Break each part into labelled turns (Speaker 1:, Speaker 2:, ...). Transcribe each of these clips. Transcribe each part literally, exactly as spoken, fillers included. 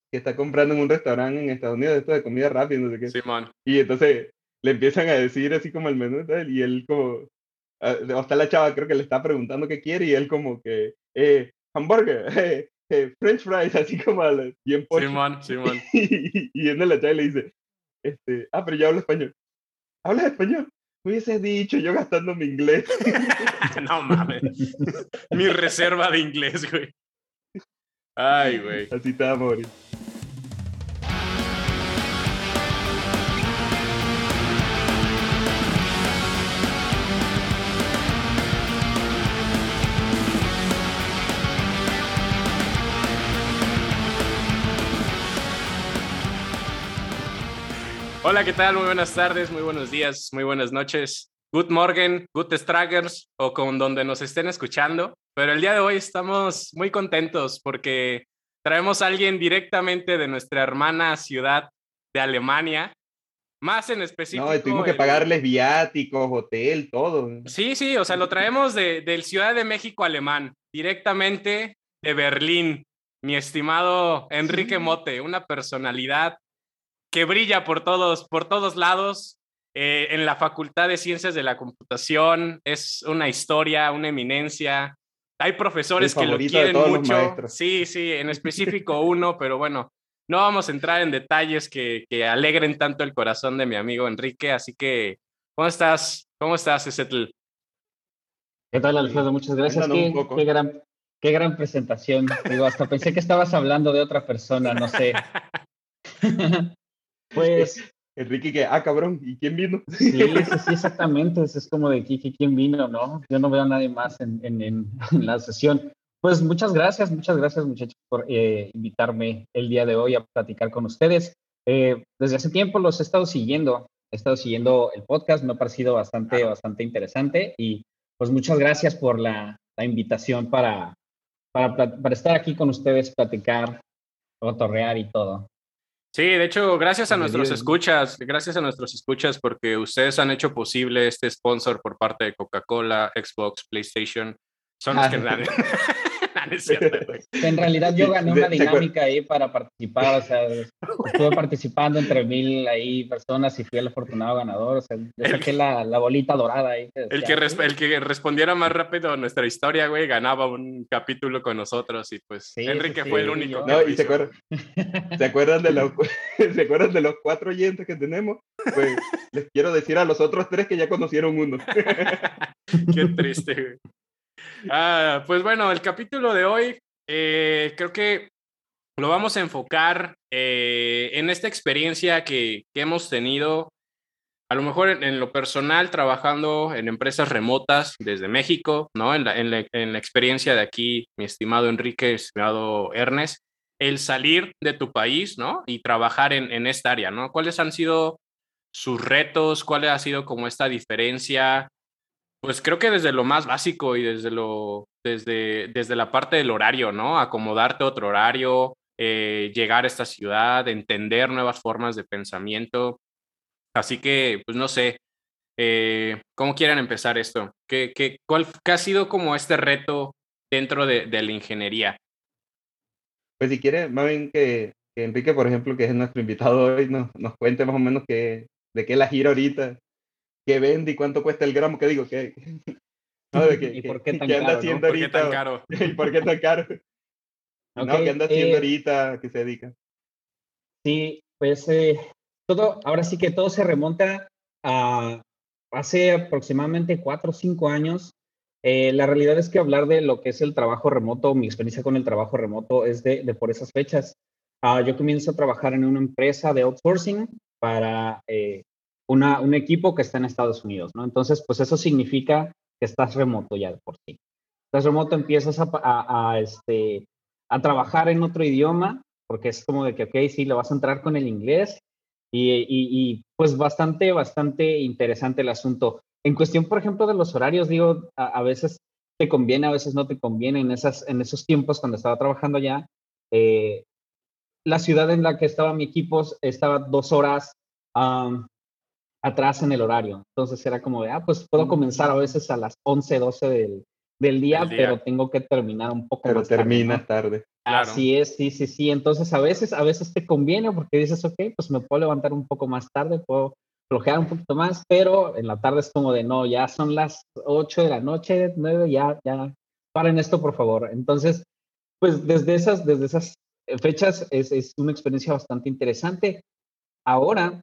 Speaker 1: que está comprando en un restaurante en Estados Unidos, esto de comida rápida, no sé qué.
Speaker 2: Simón.
Speaker 1: Y entonces le empiezan a decir así como el menú y tal, y él como, ah, o está la chava, creo que le está preguntando qué quiere, y él como que, eh, hamburger, eh, eh, French fries, así como a la- bien pocho.
Speaker 2: Simón, Simón.
Speaker 1: Y, y viene la chava y le dice, este, ah, pero yo hablo español. ¿Hablas español? Me hubieses dicho yo gastando mi inglés.
Speaker 2: No mames. Mi reserva de inglés, güey. Ay, güey.
Speaker 1: Así te va a morir.
Speaker 2: Hola, ¿qué tal? Muy buenas tardes, muy buenos días, muy buenas noches. Good morning, good stragglers o con donde nos estén escuchando. Pero el día de hoy estamos muy contentos porque traemos a alguien directamente de nuestra hermana ciudad de Alemania. Más en
Speaker 1: No, y tuvimos
Speaker 2: específico
Speaker 1: que
Speaker 2: el...
Speaker 1: pagarles viáticos, hotel, todo.
Speaker 2: Sí, sí, o sea, lo traemos de, del Ciudad de México alemán, directamente de Berlín. Mi estimado Enrique Mote, una personalidad que brilla por todos, por todos lados. Eh, en la Facultad de Ciencias de la Computación es una historia, una eminencia. Hay
Speaker 1: El
Speaker 2: profesores que lo
Speaker 1: favorito de
Speaker 2: quieren
Speaker 1: todos los
Speaker 2: mucho,
Speaker 1: maestros.
Speaker 2: sí, sí, en específico uno, pero bueno, no vamos a entrar en detalles que, que alegren tanto el corazón de mi amigo Enrique, así que, ¿cómo estás? ¿Cómo estás, Ezetl?
Speaker 3: ¿Qué tal,
Speaker 1: Sí.
Speaker 3: Alfredo? Muchas gracias.
Speaker 1: Cuéntanos un
Speaker 3: Qué, qué
Speaker 1: poco.
Speaker 3: gran, qué gran presentación. Digo, hasta pensé que estabas hablando de otra persona, no sé. Pues
Speaker 1: Enrique, que, ah, cabrón, ¿y quién vino?
Speaker 3: sí, sí, sí, exactamente. Es, es como de Kiki, ¿quién vino, no? Yo no veo a nadie más en, en, en, en la sesión. Pues muchas gracias, muchas gracias, muchachos, por eh, invitarme el día de hoy a platicar con ustedes. Eh, desde hace tiempo los he estado siguiendo, he estado siguiendo el podcast, me ha parecido bastante,
Speaker 2: Claro.
Speaker 3: bastante interesante y pues muchas gracias por la, la invitación para, para, para estar aquí con ustedes, platicar, cotorrear y todo.
Speaker 2: Sí, de hecho, gracias a nuestros
Speaker 1: Bienvenido.
Speaker 2: escuchas, gracias a nuestros escuchas porque ustedes han hecho posible este sponsor por parte de Coca-Cola, Xbox, PlayStation. Son los
Speaker 1: Ah,
Speaker 2: que dan. No, no es cierto, güey.
Speaker 3: En realidad yo
Speaker 1: sí,
Speaker 3: gané una
Speaker 1: ¿se, se acuer-
Speaker 3: dinámica ahí para participar, o sea, estuve participando entre mil ahí personas y fui el afortunado ganador, o sea, le
Speaker 2: El,
Speaker 3: saqué la, la bolita dorada ahí que
Speaker 2: el, que
Speaker 3: decía,
Speaker 2: resp-
Speaker 3: sí,
Speaker 2: el que respondiera más rápido a nuestra historia, güey, ganaba un capítulo con nosotros y pues
Speaker 3: sí, sí,
Speaker 2: Enrique fue el
Speaker 3: sí,
Speaker 2: único que
Speaker 3: yo.
Speaker 1: No,
Speaker 2: lo
Speaker 1: y se
Speaker 2: hizo.
Speaker 1: acuerdan, ¿se acuerdan de los, ¿se acuerdan de los cuatro oyentes que tenemos? Pues les quiero decir a los otros tres que ya conocieron uno.
Speaker 2: Qué triste, güey. Ah, pues bueno, el capítulo de hoy eh, creo que lo vamos a enfocar eh, en esta experiencia que, que hemos tenido, a lo mejor en, en, lo personal, trabajando en empresas remotas desde México, ¿no? En la, en la, en la experiencia de aquí, mi estimado Enrique, estimado Ernest, el salir de tu país, ¿no? Y trabajar en, en esta área, ¿no? ¿Cuáles han sido sus retos? ¿Cuál ha sido como esta diferencia? Pues creo que desde lo más básico y desde lo, desde, desde la parte del horario, ¿no? Acomodarte a otro horario, eh, llegar a esta ciudad, entender nuevas formas de pensamiento. Así que, pues no sé, eh, ¿cómo quieren empezar esto? ¿Qué, qué, cuál, ¿Qué ha sido como este reto dentro de, de la ingeniería?
Speaker 1: Pues si quiere, más bien que, que Enrique, por ejemplo, que es nuestro invitado hoy, nos, nos cuente más o menos qué, de qué la gira ahorita, qué vende y cuánto cuesta el gramo, que digo, que, no, de que,
Speaker 3: ¿Y por
Speaker 1: que,
Speaker 3: qué tan
Speaker 1: que anda
Speaker 3: caro, no?
Speaker 1: haciendo
Speaker 2: ¿Por qué tan
Speaker 1: ahorita
Speaker 2: caro?
Speaker 1: y por qué tan caro.
Speaker 3: Ok,
Speaker 1: No, ¿qué anda haciendo
Speaker 3: eh,
Speaker 1: ahorita? ¿Qué se dedica?
Speaker 3: sí, pues eh, todo, ahora sí que todo se remonta a hace aproximadamente cuatro o cinco años. Eh, la realidad es que hablar de lo que es el trabajo remoto, mi experiencia con el trabajo remoto es de, de por esas fechas. Uh, yo comienzo a trabajar en una empresa de outsourcing para eh, una, un equipo que está en Estados Unidos, ¿no? Entonces, pues eso significa que estás remoto ya de por sí. Estás remoto, empiezas a, a, a, este, a trabajar en otro idioma, porque es como de que, ok, sí, le vas a entrar con el inglés y, y, y pues bastante, bastante interesante el asunto. En cuestión, por ejemplo, de los horarios, digo, a, a veces te conviene, a veces no te conviene. En, esas, en esos tiempos, cuando estaba trabajando allá, eh, la ciudad en la que estaba mi equipo estaba dos horas um, atrás en el horario. Entonces era como de, ah, pues puedo comenzar a veces a las once, doce del, del día,
Speaker 2: Del día.
Speaker 3: pero tengo que terminar un poco
Speaker 1: Pero
Speaker 3: más tarde,
Speaker 1: terminas
Speaker 3: ¿no?
Speaker 1: tarde.
Speaker 2: Claro.
Speaker 3: Así es, sí, sí, sí. Entonces, a veces, a veces te conviene porque dices, ok, pues me puedo levantar un poco más tarde, puedo flojear un poquito más, pero en la tarde es como de, no, ya son las ocho de la noche, nueve, ya, ya, paren esto, por favor. Entonces, pues desde esas, desde esas fechas es, es una experiencia bastante interesante. Ahora,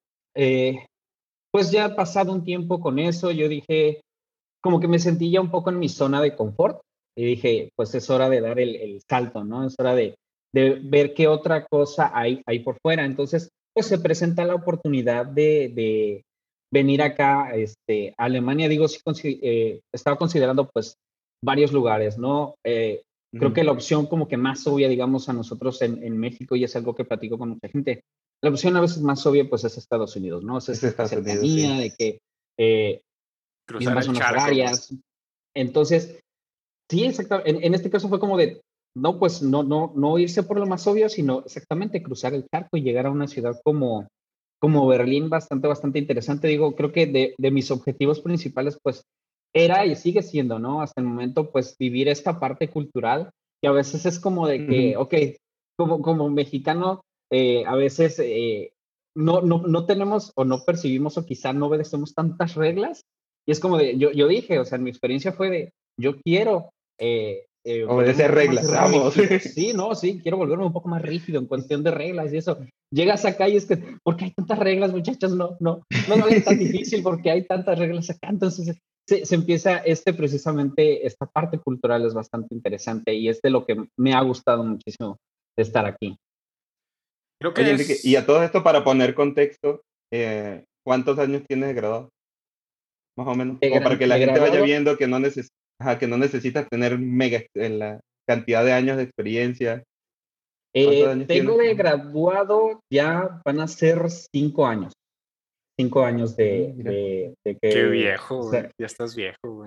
Speaker 3: eh, pues ya ha pasado un tiempo con eso, yo dije, como que me sentí ya un poco en mi zona de confort y dije, pues es hora de dar el, el salto, ¿no? Es hora de, de, ver qué otra cosa hay, hay por fuera. Entonces, pues se presenta la oportunidad de, de venir acá este, a Alemania. Digo, sí, eh, estaba considerando pues varios lugares, ¿no? Eh, creo
Speaker 1: Ujú.
Speaker 3: que la opción como que más obvia, digamos, a nosotros en, en México, y es algo que platico con mucha gente, la opción a veces más obvia pues es Estados Unidos, ¿no? O sea, es
Speaker 1: Es
Speaker 3: esta
Speaker 1: Estados Unidos, sí.
Speaker 3: cercanía de que eh,
Speaker 2: Cruzar
Speaker 3: mismas
Speaker 2: el
Speaker 3: zonas
Speaker 2: charco, güey.
Speaker 3: horarias. Entonces, sí, exactamente. En, en este caso fue como de, no, pues no, no, no irse por lo más obvio, sino exactamente cruzar el charco y llegar a una ciudad como, como Berlín, bastante, bastante interesante. Digo, creo que de, de mis objetivos principales, pues, era y sigue siendo, ¿no? Hasta el momento, pues, vivir esta parte cultural, que a veces es como de que,
Speaker 1: Ujú.
Speaker 3: ok, como, como mexicano, eh, a veces eh, no, no, no tenemos o no percibimos o quizá no obedecemos tantas reglas. Y es como de, yo, yo dije, o sea, mi experiencia fue de, yo quiero eh, eh, volverme un
Speaker 1: Obedecer
Speaker 3: poco más
Speaker 1: reglas, vamos.
Speaker 3: rígido. Sí, no, sí, quiero volverme un poco más rígido en cuestión de reglas y eso. Llegas acá y es que, ¿por qué hay tantas reglas, muchachos? No, no, no lo hagan tan difícil porque hay tantas reglas acá. Entonces se, se empieza este precisamente, esta parte cultural es bastante interesante y es de lo que me ha gustado muchísimo de estar aquí.
Speaker 2: Creo que
Speaker 1: Oye, Enrique, y
Speaker 2: es.
Speaker 1: a todo esto, para poner contexto, eh, ¿cuántos años tienes de graduado? Más o menos.
Speaker 3: De,
Speaker 1: Como para
Speaker 3: gra-
Speaker 1: que la
Speaker 3: de
Speaker 1: gente vaya
Speaker 3: graduado,
Speaker 1: viendo que no, neces ajá, que no necesitas tener mega ex- en la cantidad de años de experiencia. ¿Cuántos
Speaker 3: eh,
Speaker 1: años
Speaker 3: tengo
Speaker 1: tienes?
Speaker 3: de
Speaker 1: Más o menos.
Speaker 3: graduado, ya van a ser cinco años. Cinco años
Speaker 1: Mm,
Speaker 3: de,
Speaker 1: mira,
Speaker 3: de, de
Speaker 2: Qué
Speaker 3: que, o
Speaker 2: viejo, güey.
Speaker 3: sea,
Speaker 2: Ya estás viejo, güey.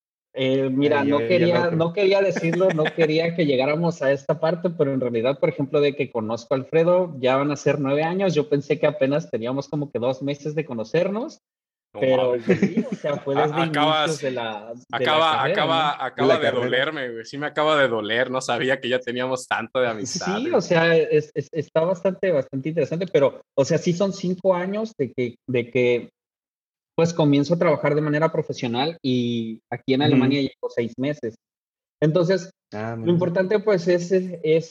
Speaker 3: eh, mira,
Speaker 1: ay, yo
Speaker 3: no
Speaker 1: ya lo
Speaker 3: quería,
Speaker 1: creo.
Speaker 3: no quería decirlo, no quería que llegáramos a esta parte, pero en realidad, por ejemplo, de que conozco a Alfredo, ya van a ser nueve años. Yo pensé que apenas teníamos como que dos meses de conocernos,
Speaker 2: No
Speaker 3: pero
Speaker 2: mames.
Speaker 3: pues sí, o sea, fue desde
Speaker 2: A-
Speaker 3: inicios
Speaker 2: Acabas.
Speaker 3: de la, de la
Speaker 2: Acaba,
Speaker 3: carrera, ¿no?
Speaker 2: acaba,
Speaker 1: De la
Speaker 2: acaba de
Speaker 1: carrera.
Speaker 2: dolerme, güey. Sí me acaba de doler. No sabía que ya teníamos tanto de amistad,
Speaker 3: Sí,
Speaker 2: güey.
Speaker 3: o sea, es, es- está bastante, bastante interesante, pero, o sea, sí son cinco años de que, de que, pues comienzo a trabajar de manera profesional y aquí en
Speaker 1: Ujú.
Speaker 3: Alemania llevo seis meses. Entonces,
Speaker 1: Ah,
Speaker 3: lo
Speaker 1: mira.
Speaker 3: importante pues es, es, es,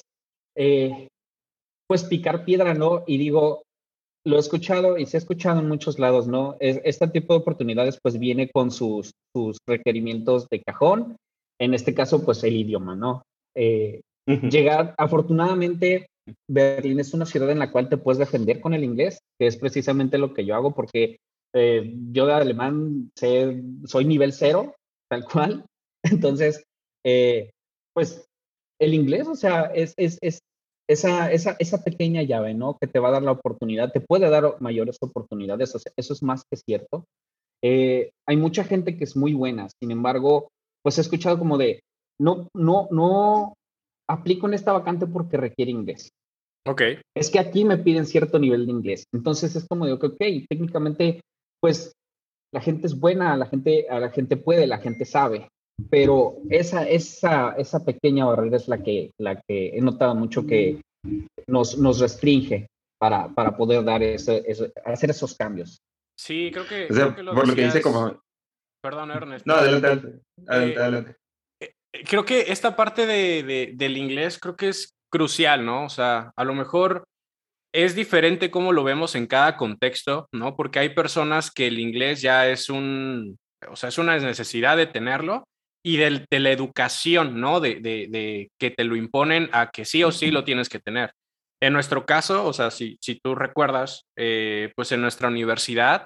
Speaker 3: eh, pues picar piedra, ¿no? Y digo, lo he escuchado y se ha escuchado en muchos lados, ¿no? Es, este tipo de oportunidades pues viene con sus, sus requerimientos de cajón, en este caso pues el idioma, ¿no? Eh,
Speaker 1: Ujú.
Speaker 3: llegar, afortunadamente, Berlín es una ciudad en la cual te puedes defender con el inglés, que es precisamente lo que yo hago porque eh, yo de alemán sé, soy nivel cero, tal cual. Entonces, eh, pues el inglés, o sea, es, es, es esa, esa, esa pequeña llave, ¿no? Que te va a dar la oportunidad, te puede dar mayores oportunidades, o sea, eso es más que cierto. Eh, hay mucha gente que es muy buena, sin embargo, pues he escuchado como de, no, no, no aplico en esta vacante porque requiere inglés.
Speaker 2: Ok.
Speaker 3: Es que aquí me piden cierto nivel de inglés. Entonces es como de, ok, técnicamente, pues la gente es buena, la gente, a la gente puede, la gente sabe, pero esa, esa, esa pequeña barrera es la que, la que he notado mucho que nos, nos restringe para, para poder dar ese, ese- hacer esos cambios.
Speaker 2: Sí, creo
Speaker 1: O
Speaker 2: que, creo
Speaker 1: sea,
Speaker 2: que lo
Speaker 1: por lo que dice
Speaker 2: decías.
Speaker 1: como...
Speaker 2: Perdón, Ernest,
Speaker 1: No,
Speaker 2: perdón.
Speaker 1: adelante, adelante. Adelante,
Speaker 2: Eh,
Speaker 1: adelante.
Speaker 2: eh, Creo que esta parte de, de- del inglés creo que es crucial, ¿no? O sea, a lo mejor es diferente cómo lo vemos en cada contexto, ¿no? Porque hay personas que el inglés ya es un, o sea, es una necesidad de tenerlo y del- de, la educación, ¿no? De, de- de que te lo imponen a que sí o sí lo tienes que tener. En nuestro caso, o sea, si, si tú recuerdas, eh, pues en nuestra universidad,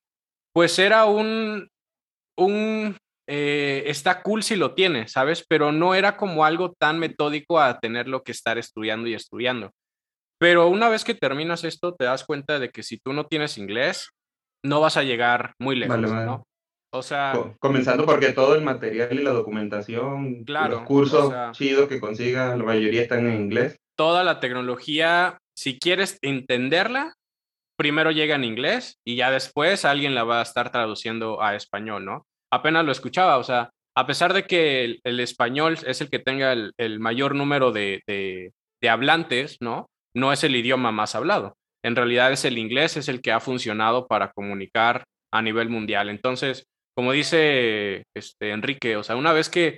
Speaker 2: pues era un, un, eh, está cool si lo tienes, ¿sabes? Pero no era como algo tan metódico a tenerlo que estar estudiando y estudiando. Pero una vez que terminas esto, te das cuenta de que si tú no tienes inglés, no vas a llegar muy
Speaker 1: Vale,
Speaker 2: lejos,
Speaker 1: vale.
Speaker 2: ¿no? O sea,
Speaker 1: Co- comenzando porque todo el material y la documentación, los
Speaker 2: claro, o
Speaker 1: cursos
Speaker 2: sea,
Speaker 1: chidos que consigas, la mayoría están en inglés.
Speaker 2: toda la tecnología, si quieres entenderla, primero llega en inglés y ya después alguien la va a estar traduciendo a español, ¿no? Apenas lo escuchaba, o sea, a pesar de que el, el español es el que tenga el, el mayor número de, de, de hablantes, ¿no? No es el idioma más hablado. En realidad es el inglés, es el que ha funcionado para comunicar a nivel mundial. Entonces, como dice este, Enrique, o sea, una vez que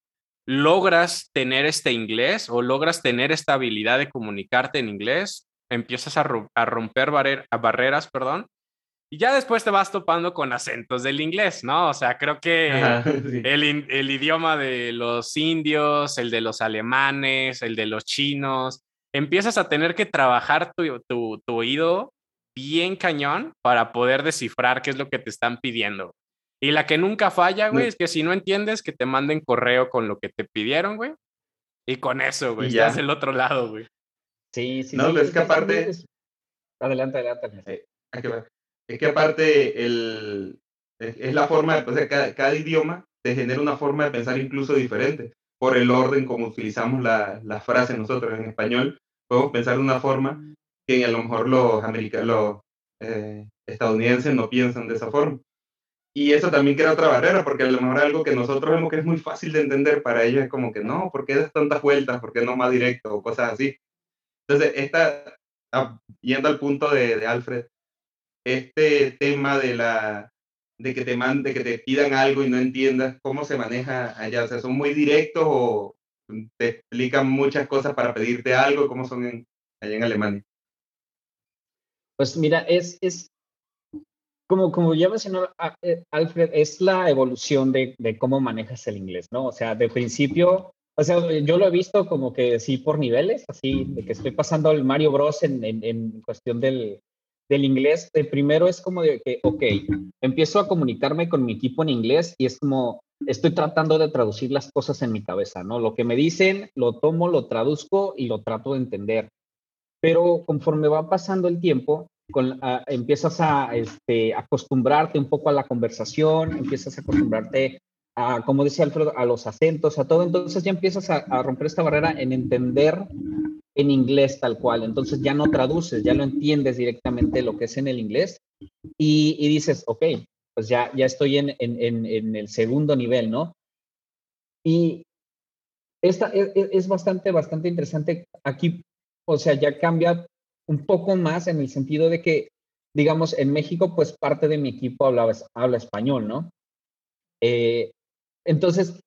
Speaker 2: logras tener este inglés o logras tener esta habilidad de comunicarte en inglés, empiezas a, ro- a romper barrer- a barreras, perdón, y ya después te vas topando con acentos del inglés, ¿no? O sea, creo que
Speaker 1: Ajá, sí.
Speaker 2: el, in- el idioma de los indios, el de los alemanes, el de los chinos, empiezas a tener que trabajar tu, tu, tu oído bien cañón para poder descifrar qué es lo que te están pidiendo. Y la que nunca falla, güey,
Speaker 1: No,
Speaker 2: es que si no entiendes, que te manden correo con lo que te pidieron, güey. Y con eso, güey,
Speaker 1: y
Speaker 2: estás
Speaker 1: ya.
Speaker 2: del otro lado, güey.
Speaker 3: Sí, sí,
Speaker 1: No,
Speaker 3: sí.
Speaker 1: pero es
Speaker 3: Y
Speaker 1: que
Speaker 3: pues también
Speaker 1: aparte,
Speaker 3: es... Adelante, adelante, Ernesto.
Speaker 1: eh, ¿a qué va? Es que aparte el, es, es la forma, o sea, cada, cada idioma te genera una forma de pensar incluso diferente, por el orden como utilizamos la, las frases nosotros en español, podemos pensar de una forma que a lo mejor los americanos, los eh, estadounidenses no piensan de esa forma. Y eso también crea otra barrera, porque a lo mejor algo que nosotros vemos que es muy fácil de entender, para ellos es como que no, ¿por qué das tantas vueltas? ¿Por qué no más directo? O cosas así. Entonces, esta, ah, yendo al punto de, de Alfred, este tema de la de que te man, de que te pidan algo y no entiendas cómo se maneja allá, o sea, son muy directos o te explican muchas cosas para pedirte algo, cómo son en, allá en Alemania.
Speaker 3: Pues mira, es, es como, como ya mencionó a- eh, Alfred, es la evolución de, de cómo manejas el inglés, ¿no? O sea, de principio, o sea, yo lo he visto como que sí por niveles, así, de que estoy pasando el Mario Bros. en, en, en cuestión del, del inglés. El primero es como de que, ok, empiezo a comunicarme con mi equipo en inglés y es como, estoy tratando de traducir las cosas en mi cabeza, ¿no? Lo que me dicen, lo tomo, lo traduzco y lo trato de entender. Pero conforme va pasando el tiempo, con, a, empiezas a este, acostumbrarte un poco a la conversación, empiezas a acostumbrarte a, como decía Alfredo, a los acentos, a todo, entonces ya empiezas a, a romper esta barrera en entender en inglés tal cual, entonces ya no traduces, ya lo entiendes directamente lo que es en el inglés y, y dices, ok, pues ya, ya estoy en, en, en, en el segundo nivel, ¿no? Y esta es, es, bastante, bastante interesante. Aquí, o sea, ya cambia un poco más en el sentido de que, digamos, en México, pues parte de mi equipo habla, habla español, ¿no? Eh, entonces,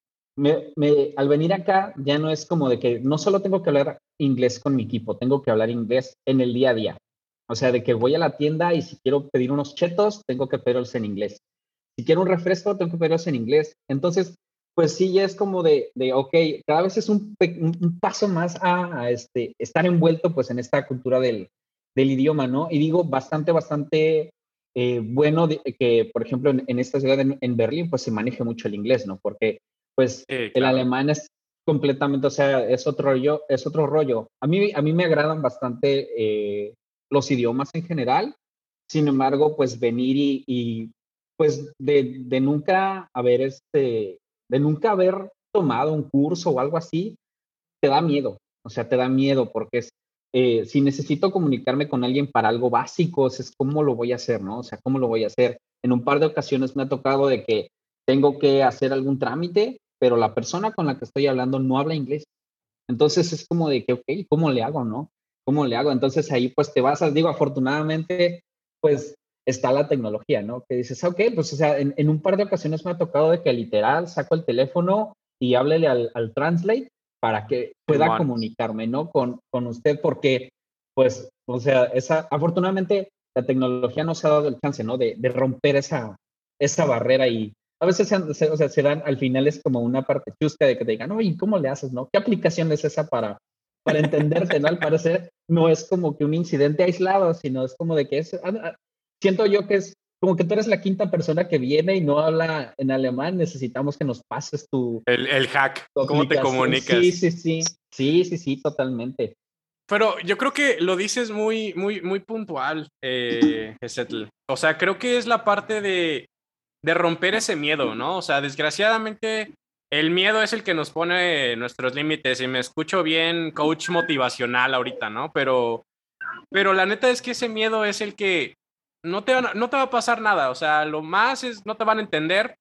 Speaker 3: me, me, al venir acá, ya no es como de que no solo tengo que hablar inglés con mi equipo, tengo que hablar inglés en el día a día. O sea, de que voy a la tienda y si quiero pedir unos chetos, tengo que pedirlos en inglés. Si quiero un refresco, tengo que pedirlos en inglés. Entonces, pues sí, ya es como de, de ok, cada vez es un, un, un paso más a, a, este, estar envuelto pues en esta cultura del, del idioma, ¿no? Y digo, bastante, bastante eh, bueno de, que, por ejemplo, en, en esta ciudad, en, en Berlín, pues se maneje mucho el inglés, ¿no? Porque pues
Speaker 2: Sí,
Speaker 3: el
Speaker 2: claro.
Speaker 3: alemán es completamente, o sea, es otro rollo, es otro rollo. A mí, a mí me agradan bastante eh, los idiomas en general, sin embargo, pues venir y, y pues de, de nunca haber este, de nunca haber tomado un curso o algo así, te da miedo, o sea, te da miedo porque es, eh, si necesito comunicarme con alguien para algo básico, es cómo lo voy a hacer, ¿no? O sea, cómo lo voy a hacer. En un par de ocasiones me ha tocado de que tengo que hacer algún trámite, pero la persona con la que estoy hablando no habla inglés. Entonces es como de que, ok, ¿cómo le hago, no? ¿Cómo le hago? Entonces ahí pues te vas, a, digo, afortunadamente, pues está la tecnología, ¿no? Que dices, ok, pues o sea, en, en un par de ocasiones me ha tocado de que literal saco el teléfono y háblele al, al Translate para que pueda
Speaker 2: Simón.
Speaker 3: comunicarme, ¿no? Con, con usted, porque, pues, o sea, esa, afortunadamente la tecnología nos ha dado el chance, ¿no? De, de romper esa, esa barrera y a veces se, se, o sea, se dan, al final es como una parte chusca de que te digan, oye, ¿cómo le haces, no? ¿Qué aplicación es esa para, para entenderte, no? Al parecer no es como que un incidente aislado, sino es como de que es, siento yo que es como que tú eres la quinta persona que viene y no habla en alemán, necesitamos que nos pases tu,
Speaker 2: El, el hack,
Speaker 3: tu
Speaker 2: ¿cómo te
Speaker 3: aplicación. Sí,
Speaker 2: comunicas?
Speaker 3: sí, sí, sí, sí, sí, totalmente.
Speaker 2: Pero yo creo que lo dices muy, muy, muy puntual, eh, Ezetl. O sea, creo que es la parte de, de romper ese miedo, ¿no? O sea, desgraciadamente el miedo es el que nos pone nuestros límites y me escucho bien coach motivacional ahorita, ¿no? Pero, pero la neta es que ese miedo es el que no te, van a- no te va a pasar nada, o sea, lo más es, no te van a entender,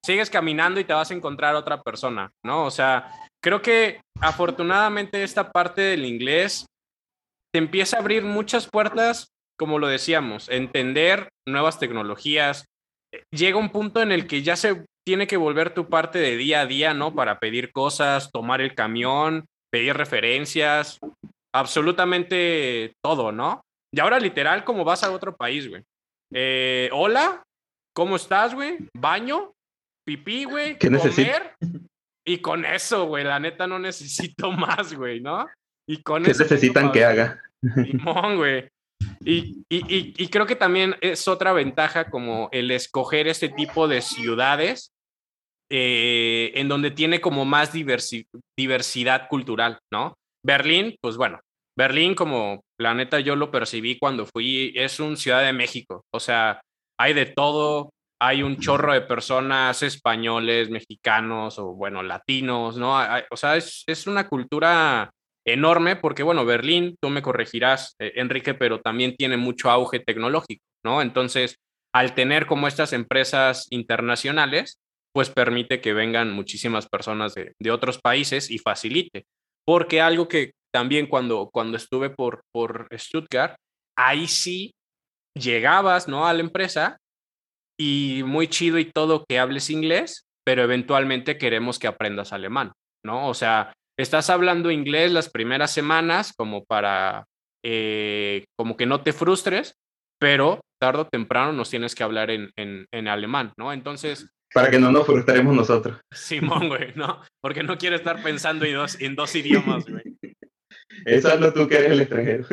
Speaker 2: sigues caminando y te vas a encontrar otra persona, ¿no? O sea, creo que afortunadamente esta parte del inglés te empieza a abrir muchas puertas, como lo decíamos, entender nuevas tecnologías. Llega un punto en el que ya se tiene que volver tu parte de día a día, ¿no? Para pedir cosas, tomar el camión, pedir referencias, absolutamente todo, ¿no? Y ahora literal como vas a otro país, güey. Eh, hola, ¿cómo estás, güey? Baño, pipí, güey,
Speaker 1: ¿Qué necesitas?
Speaker 2: comer. Y con eso, güey, la neta no necesito más, güey, ¿no? Y con
Speaker 1: ¿Qué
Speaker 2: eso tengo
Speaker 1: necesitan
Speaker 2: para
Speaker 1: que
Speaker 2: vivir.
Speaker 1: haga?
Speaker 2: Simón, güey. Y, y, y, y creo que también es otra ventaja como el escoger este tipo de ciudades eh, en donde tiene como más diversi diversidad cultural, ¿no? Berlín, pues bueno, Berlín como la neta yo lo percibí cuando fui, es un Ciudad de México, o sea, hay de todo, hay un chorro de personas españoles, mexicanos o bueno, latinos, ¿no? Hay, o sea, es, es una cultura enorme porque bueno, Berlín, tú me corregirás, eh, Enrique, pero también tiene mucho auge tecnológico, ¿no? Entonces, al tener como estas empresas internacionales, pues permite que vengan muchísimas personas de, de otros países y facilite. Porque algo que también cuando, cuando estuve por, por Stuttgart, ahí sí llegabas, ¿no? A la empresa y muy chido y todo que hables inglés, pero eventualmente queremos que aprendas alemán, ¿no? O sea, estás hablando inglés las primeras semanas como para, eh, como que no te frustres, pero tarde o temprano nos tienes que hablar en, en, en alemán, ¿no? Entonces,
Speaker 1: Para que no nos frustremos nosotros.
Speaker 2: Simón, güey, ¿no? Porque no quiero estar pensando en dos, en dos idiomas, güey.
Speaker 1: Eso hazlo tú que eres el extranjero.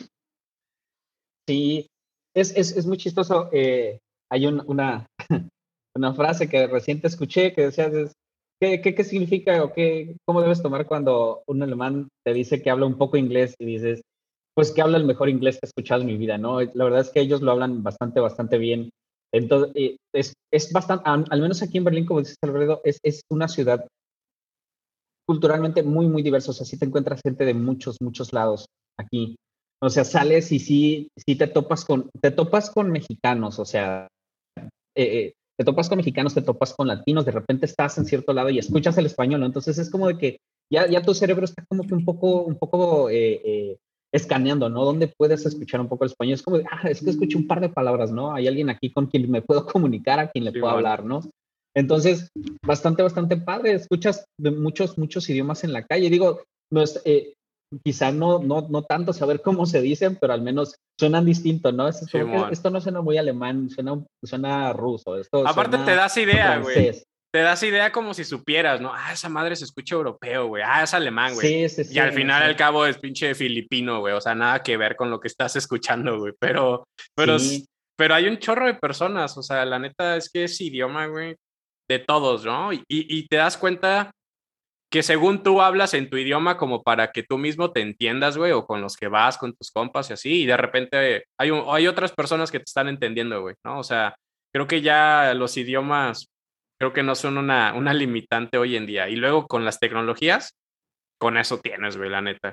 Speaker 3: Sí, es, es, es muy chistoso. Eh, hay un, una, una frase que recién te escuché que decías, es, ¿qué, qué, qué significa o qué, cómo debes tomar cuando un alemán te dice que habla un poco inglés y dices, pues que habla el mejor inglés que he escuchado en mi vida, ¿no? La verdad es que ellos lo hablan bastante, bastante bien. Entonces, eh, es, es bastante, al, al menos aquí en Berlín, como dices, Alfredo, es, es una ciudad culturalmente muy, muy diversa. O sea, sí te encuentras gente de muchos, muchos lados aquí. O sea, sales y sí, sí te topas con, te topas con mexicanos, o sea, eh, eh, te topas con mexicanos, te topas con latinos, de repente estás en cierto lado y escuchas el español, ¿no? Entonces es como de que ya, ya tu cerebro está como que un poco, un poco eh, eh, escaneando, ¿no? ¿Dónde puedes escuchar un poco el español? Es como de, ah, es que escucho un par de palabras, ¿no? Hay alguien aquí con quien me puedo comunicar, a quien le puedo
Speaker 2: Simón.
Speaker 3: hablar, ¿no? Entonces, bastante, bastante padre. Escuchas de muchos, muchos idiomas en la calle. Digo, no es, eh, quizá no, no, no tanto saber cómo se dicen, pero al menos suenan distinto, ¿no? Es como que
Speaker 2: Simón.
Speaker 3: esto no suena muy alemán, suena, suena ruso, esto
Speaker 2: Aparte te
Speaker 3: suena
Speaker 2: das idea, güey.
Speaker 3: francés.
Speaker 2: Te das idea como si supieras, ¿no? Ah, esa madre se escucha europeo, güey. Ah, es alemán, güey.
Speaker 3: Sí, sí,
Speaker 2: Y
Speaker 3: sí.
Speaker 2: al final,
Speaker 3: Sí.
Speaker 2: al cabo, es pinche filipino, güey. O sea, nada que ver con lo que estás escuchando, güey. Pero, pero,
Speaker 3: Sí.
Speaker 2: pero hay un chorro de personas. O sea, la neta es que es idioma, güey, de todos, ¿no? Y, y te das cuenta que según tú hablas en tu idioma como para que tú mismo te entiendas, güey, o con los que vas, con tus compas y así, y de repente hay, un, hay otras personas que te están entendiendo, güey, ¿no? O sea, creo que ya los idiomas, creo que no son una, una limitante hoy en día. Y luego con las tecnologías, con eso tienes, güey, la neta.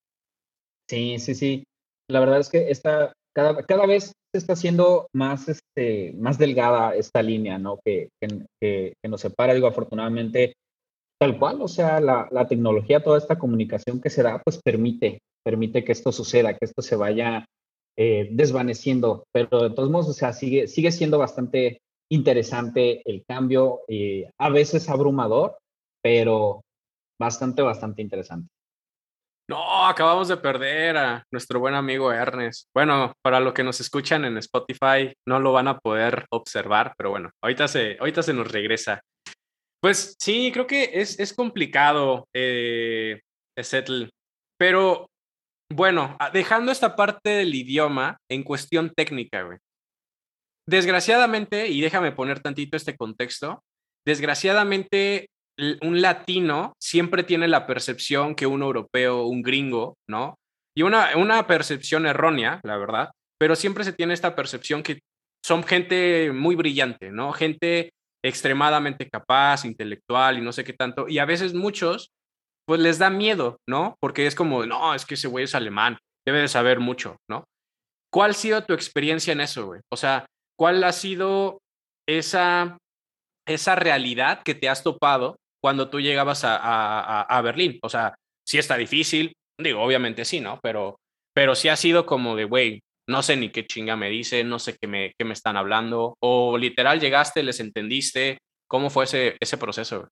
Speaker 3: Sí, sí, sí. La verdad es que esta, cada, cada vez se está haciendo más, este, más delgada esta línea, ¿no? Que, que, que, que nos separa, digo, afortunadamente, tal cual, o sea, la, la tecnología, toda esta comunicación que se da, pues permite, permite que esto suceda, que esto se vaya eh, desvaneciendo, pero de todos modos, o sea, sigue, sigue siendo bastante interesante el cambio, eh, a veces abrumador, pero bastante, bastante interesante.
Speaker 2: No, acabamos de perder a nuestro buen amigo Ernest. Bueno, para los que nos escuchan en Spotify, no lo van a poder observar, pero bueno, ahorita se, ahorita se nos regresa. Pues sí, creo que es, es complicado, eh, Settle, pero bueno, dejando esta parte del idioma en cuestión técnica, güey. Desgraciadamente, y déjame poner tantito este contexto, desgraciadamente un latino siempre tiene la percepción que un europeo, un gringo, ¿no? Y una, una percepción errónea, la verdad, pero siempre se tiene esta percepción que son gente muy brillante, ¿no? Gente extremadamente capaz, intelectual y no sé qué tanto. Y a veces muchos, pues les da miedo, ¿no? Porque es como, no, es que ese güey es alemán, debe de saber mucho, ¿no? ¿Cuál ha sido tu experiencia en eso, güey? O sea, ¿cuál ha sido esa esa realidad que te has topado cuando tú llegabas a, a, a Berlín. O sea, sí está difícil, digo, obviamente sí, ¿no? Pero, pero sí ha sido como de, güey, no sé ni qué chinga me dicen, no sé qué me, qué me están hablando, o literal llegaste, les entendiste. ¿Cómo fue ese, ese proceso?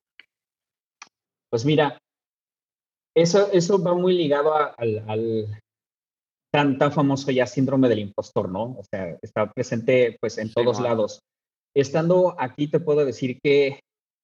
Speaker 3: Pues mira, eso, eso va muy ligado a, al, al tan, tan famoso ya síndrome del impostor, ¿no? O sea, está presente pues en
Speaker 2: Sí,
Speaker 3: todos
Speaker 2: man.
Speaker 3: lados. Estando aquí te puedo decir que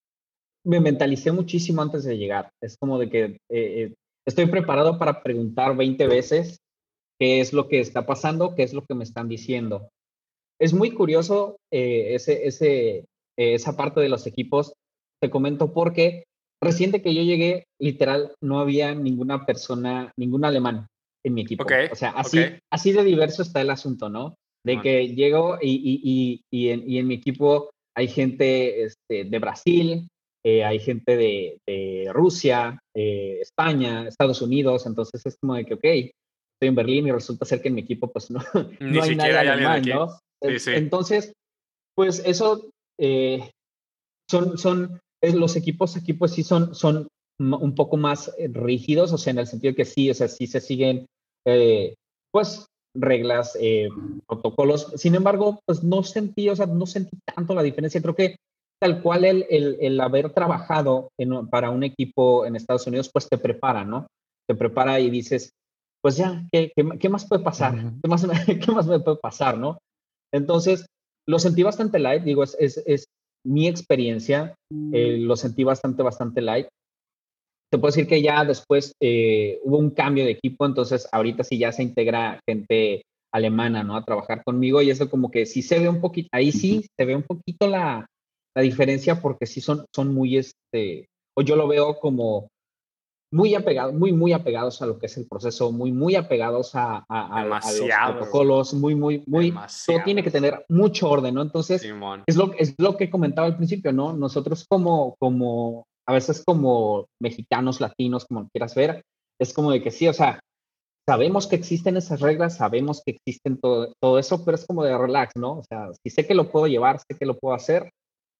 Speaker 3: me mentalicé muchísimo antes de llegar. Es como de que eh, eh, estoy preparado para preguntar veinte veces qué es lo que está pasando, qué es lo que me están diciendo. Es muy curioso eh, ese, ese, eh, esa parte de los equipos. Te comento porque reciente que yo llegué, literal, no había ninguna persona, ningún alemán en mi
Speaker 2: Ok,
Speaker 3: equipo. O sea,
Speaker 2: ok.
Speaker 3: así, así de diverso está el asunto, ¿no? De
Speaker 2: Man.
Speaker 3: que llego y, y, y, y, en, y en mi equipo hay gente este, de Brasil, eh, hay gente de, de Rusia, eh, España, Estados Unidos. Entonces es como de que, ok, estoy en Berlín y resulta ser que en mi equipo pues no,
Speaker 2: Ni
Speaker 3: no hay nadie
Speaker 2: siquiera hay alguien
Speaker 3: alemán,
Speaker 2: aquí.
Speaker 3: ¿no?
Speaker 2: Sí, sí.
Speaker 3: Entonces, pues eso eh, son, son es, los equipos aquí pues sí son, son un poco más eh, rígidos, o sea, en el sentido que sí, o sea, sí se siguen eh, pues reglas, eh, protocolos. Sin embargo, pues no sentí, o sea, no sentí tanto la diferencia. Creo que tal cual el, el, el haber trabajado en, para un equipo en Estados Unidos, pues te prepara, ¿no? Te prepara y dices, pues ya, ¿qué, qué, qué más puede pasar?
Speaker 1: Uh-huh.
Speaker 3: ¿Qué más, ¿Qué más me puede pasar, no? Entonces, lo sentí bastante light, digo, es, es, es mi experiencia, eh, lo sentí bastante, bastante light. Te puedo decir que ya después eh, hubo un cambio de equipo, entonces ahorita sí ya se integra gente alemana, ¿no? A trabajar conmigo y eso como que sí se ve un poquito, ahí sí se ve un poquito la, la diferencia porque sí son, son muy, este, o yo lo veo como muy apegados, muy, muy apegados a lo que es el proceso, muy, muy apegados a, a, a los
Speaker 2: Demasiado, güey.
Speaker 3: protocolos, muy, muy, muy, todo tiene que
Speaker 2: Demasiado.
Speaker 3: tener mucho orden, ¿no? Entonces,
Speaker 2: Simón.
Speaker 3: es lo, es lo que comentaba al principio, ¿no? Nosotros como, como, a veces como mexicanos, latinos, como quieras ver, es como de que sí, o sea, sabemos que existen esas reglas, sabemos que existen todo, todo eso, pero es como de relax, ¿no? O sea, si sé que lo puedo llevar, sé que lo puedo hacer,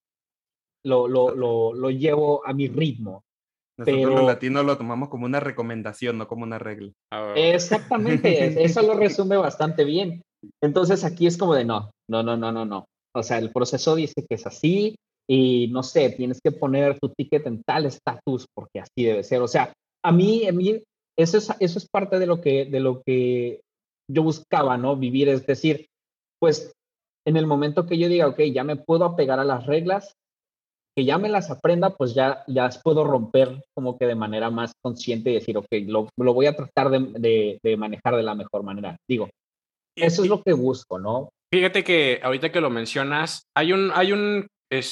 Speaker 3: lo, lo, lo, lo llevo a mi ritmo.
Speaker 1: Nosotros los
Speaker 3: Pero
Speaker 1: latinos lo tomamos como una recomendación, no como una regla.
Speaker 2: Oh.
Speaker 3: exactamente, eso lo resume bastante bien. Entonces aquí es como de no, no, no, no, no, no. O sea, el proceso dice que es así y no sé, tienes que poner tu ticket en tal estatus porque así debe ser. O sea, a mí, a mí eso es, eso es parte de lo que, de lo que yo buscaba, ¿no? Vivir, es decir, pues en el momento que yo diga, ok, ya me puedo apegar a las reglas, que ya me las aprenda, pues ya, ya las puedo romper como que de manera más consciente y decir, ok, lo, lo voy a tratar de, de, de, manejar de la mejor manera. Digo,
Speaker 2: Y,
Speaker 3: eso es
Speaker 2: y
Speaker 3: lo que busco, ¿no?
Speaker 2: fíjate que ahorita que lo mencionas, hay un, hay un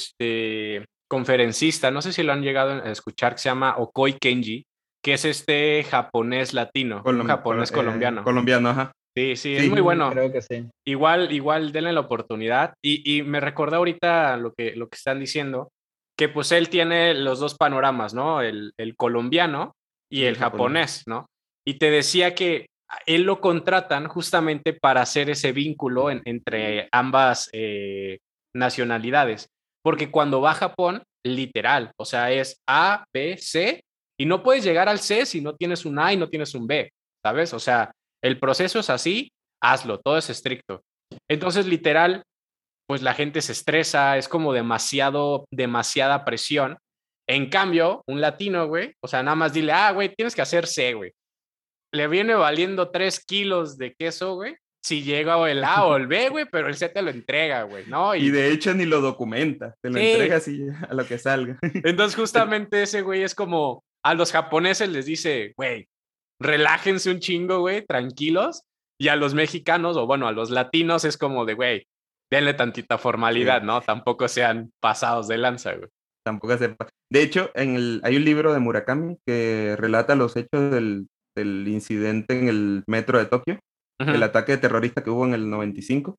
Speaker 2: este, conferencista, no sé si lo han llegado a escuchar, que se llama Okoi Kenji, que es este japonés latino, un
Speaker 1: Colom-
Speaker 2: japonés
Speaker 1: col- eh,
Speaker 2: colombiano.
Speaker 1: colombiano, ajá.
Speaker 2: Sí, sí, es muy
Speaker 1: Sí,
Speaker 3: Mm,
Speaker 2: bueno.
Speaker 3: creo que sí.
Speaker 2: Igual, igual, denle la oportunidad. Y, y me recordé ahorita lo que, lo que están diciendo, que pues él tiene los dos panoramas, ¿no? El, el colombiano y
Speaker 1: y
Speaker 2: el
Speaker 1: el japonés.
Speaker 2: japonés, ¿no? Y te decía que él lo contratan justamente para hacer ese vínculo en- entre ambas eh, nacionalidades. Porque cuando va a Japón, literal, o sea, es A, B, C, y no puedes llegar al C si no tienes un A y no tienes un B, ¿sabes? O sea, el proceso es así, hazlo, todo es estricto. Entonces, literal, pues la gente se estresa, es como demasiado, demasiada presión. En cambio, un latino, güey, o sea, nada más dile, ah, güey, tienes que hacer C, güey. Le viene valiendo tres kilos de queso, güey, si llega el A o el B, güey, pero el C te lo entrega, güey, ¿no?
Speaker 1: Y
Speaker 2: Y
Speaker 1: de hecho ni lo documenta, te lo
Speaker 2: sí,
Speaker 1: entrega así a lo que salga.
Speaker 2: entonces justamente ese güey es como, a los japoneses les dice, güey, relájense un chingo, güey, tranquilos. Y a los mexicanos, o bueno, a los latinos es como de, güey, denle tantita formalidad,
Speaker 1: Sí,
Speaker 2: ¿no? Tampoco sean pasados de lanza, güey.
Speaker 1: tampoco sepa. De hecho, en el, hay un libro de Murakami que relata los hechos del, del incidente en el metro de Tokio, el
Speaker 2: Ujú.
Speaker 1: ataque terrorista que hubo en el noventa y cinco.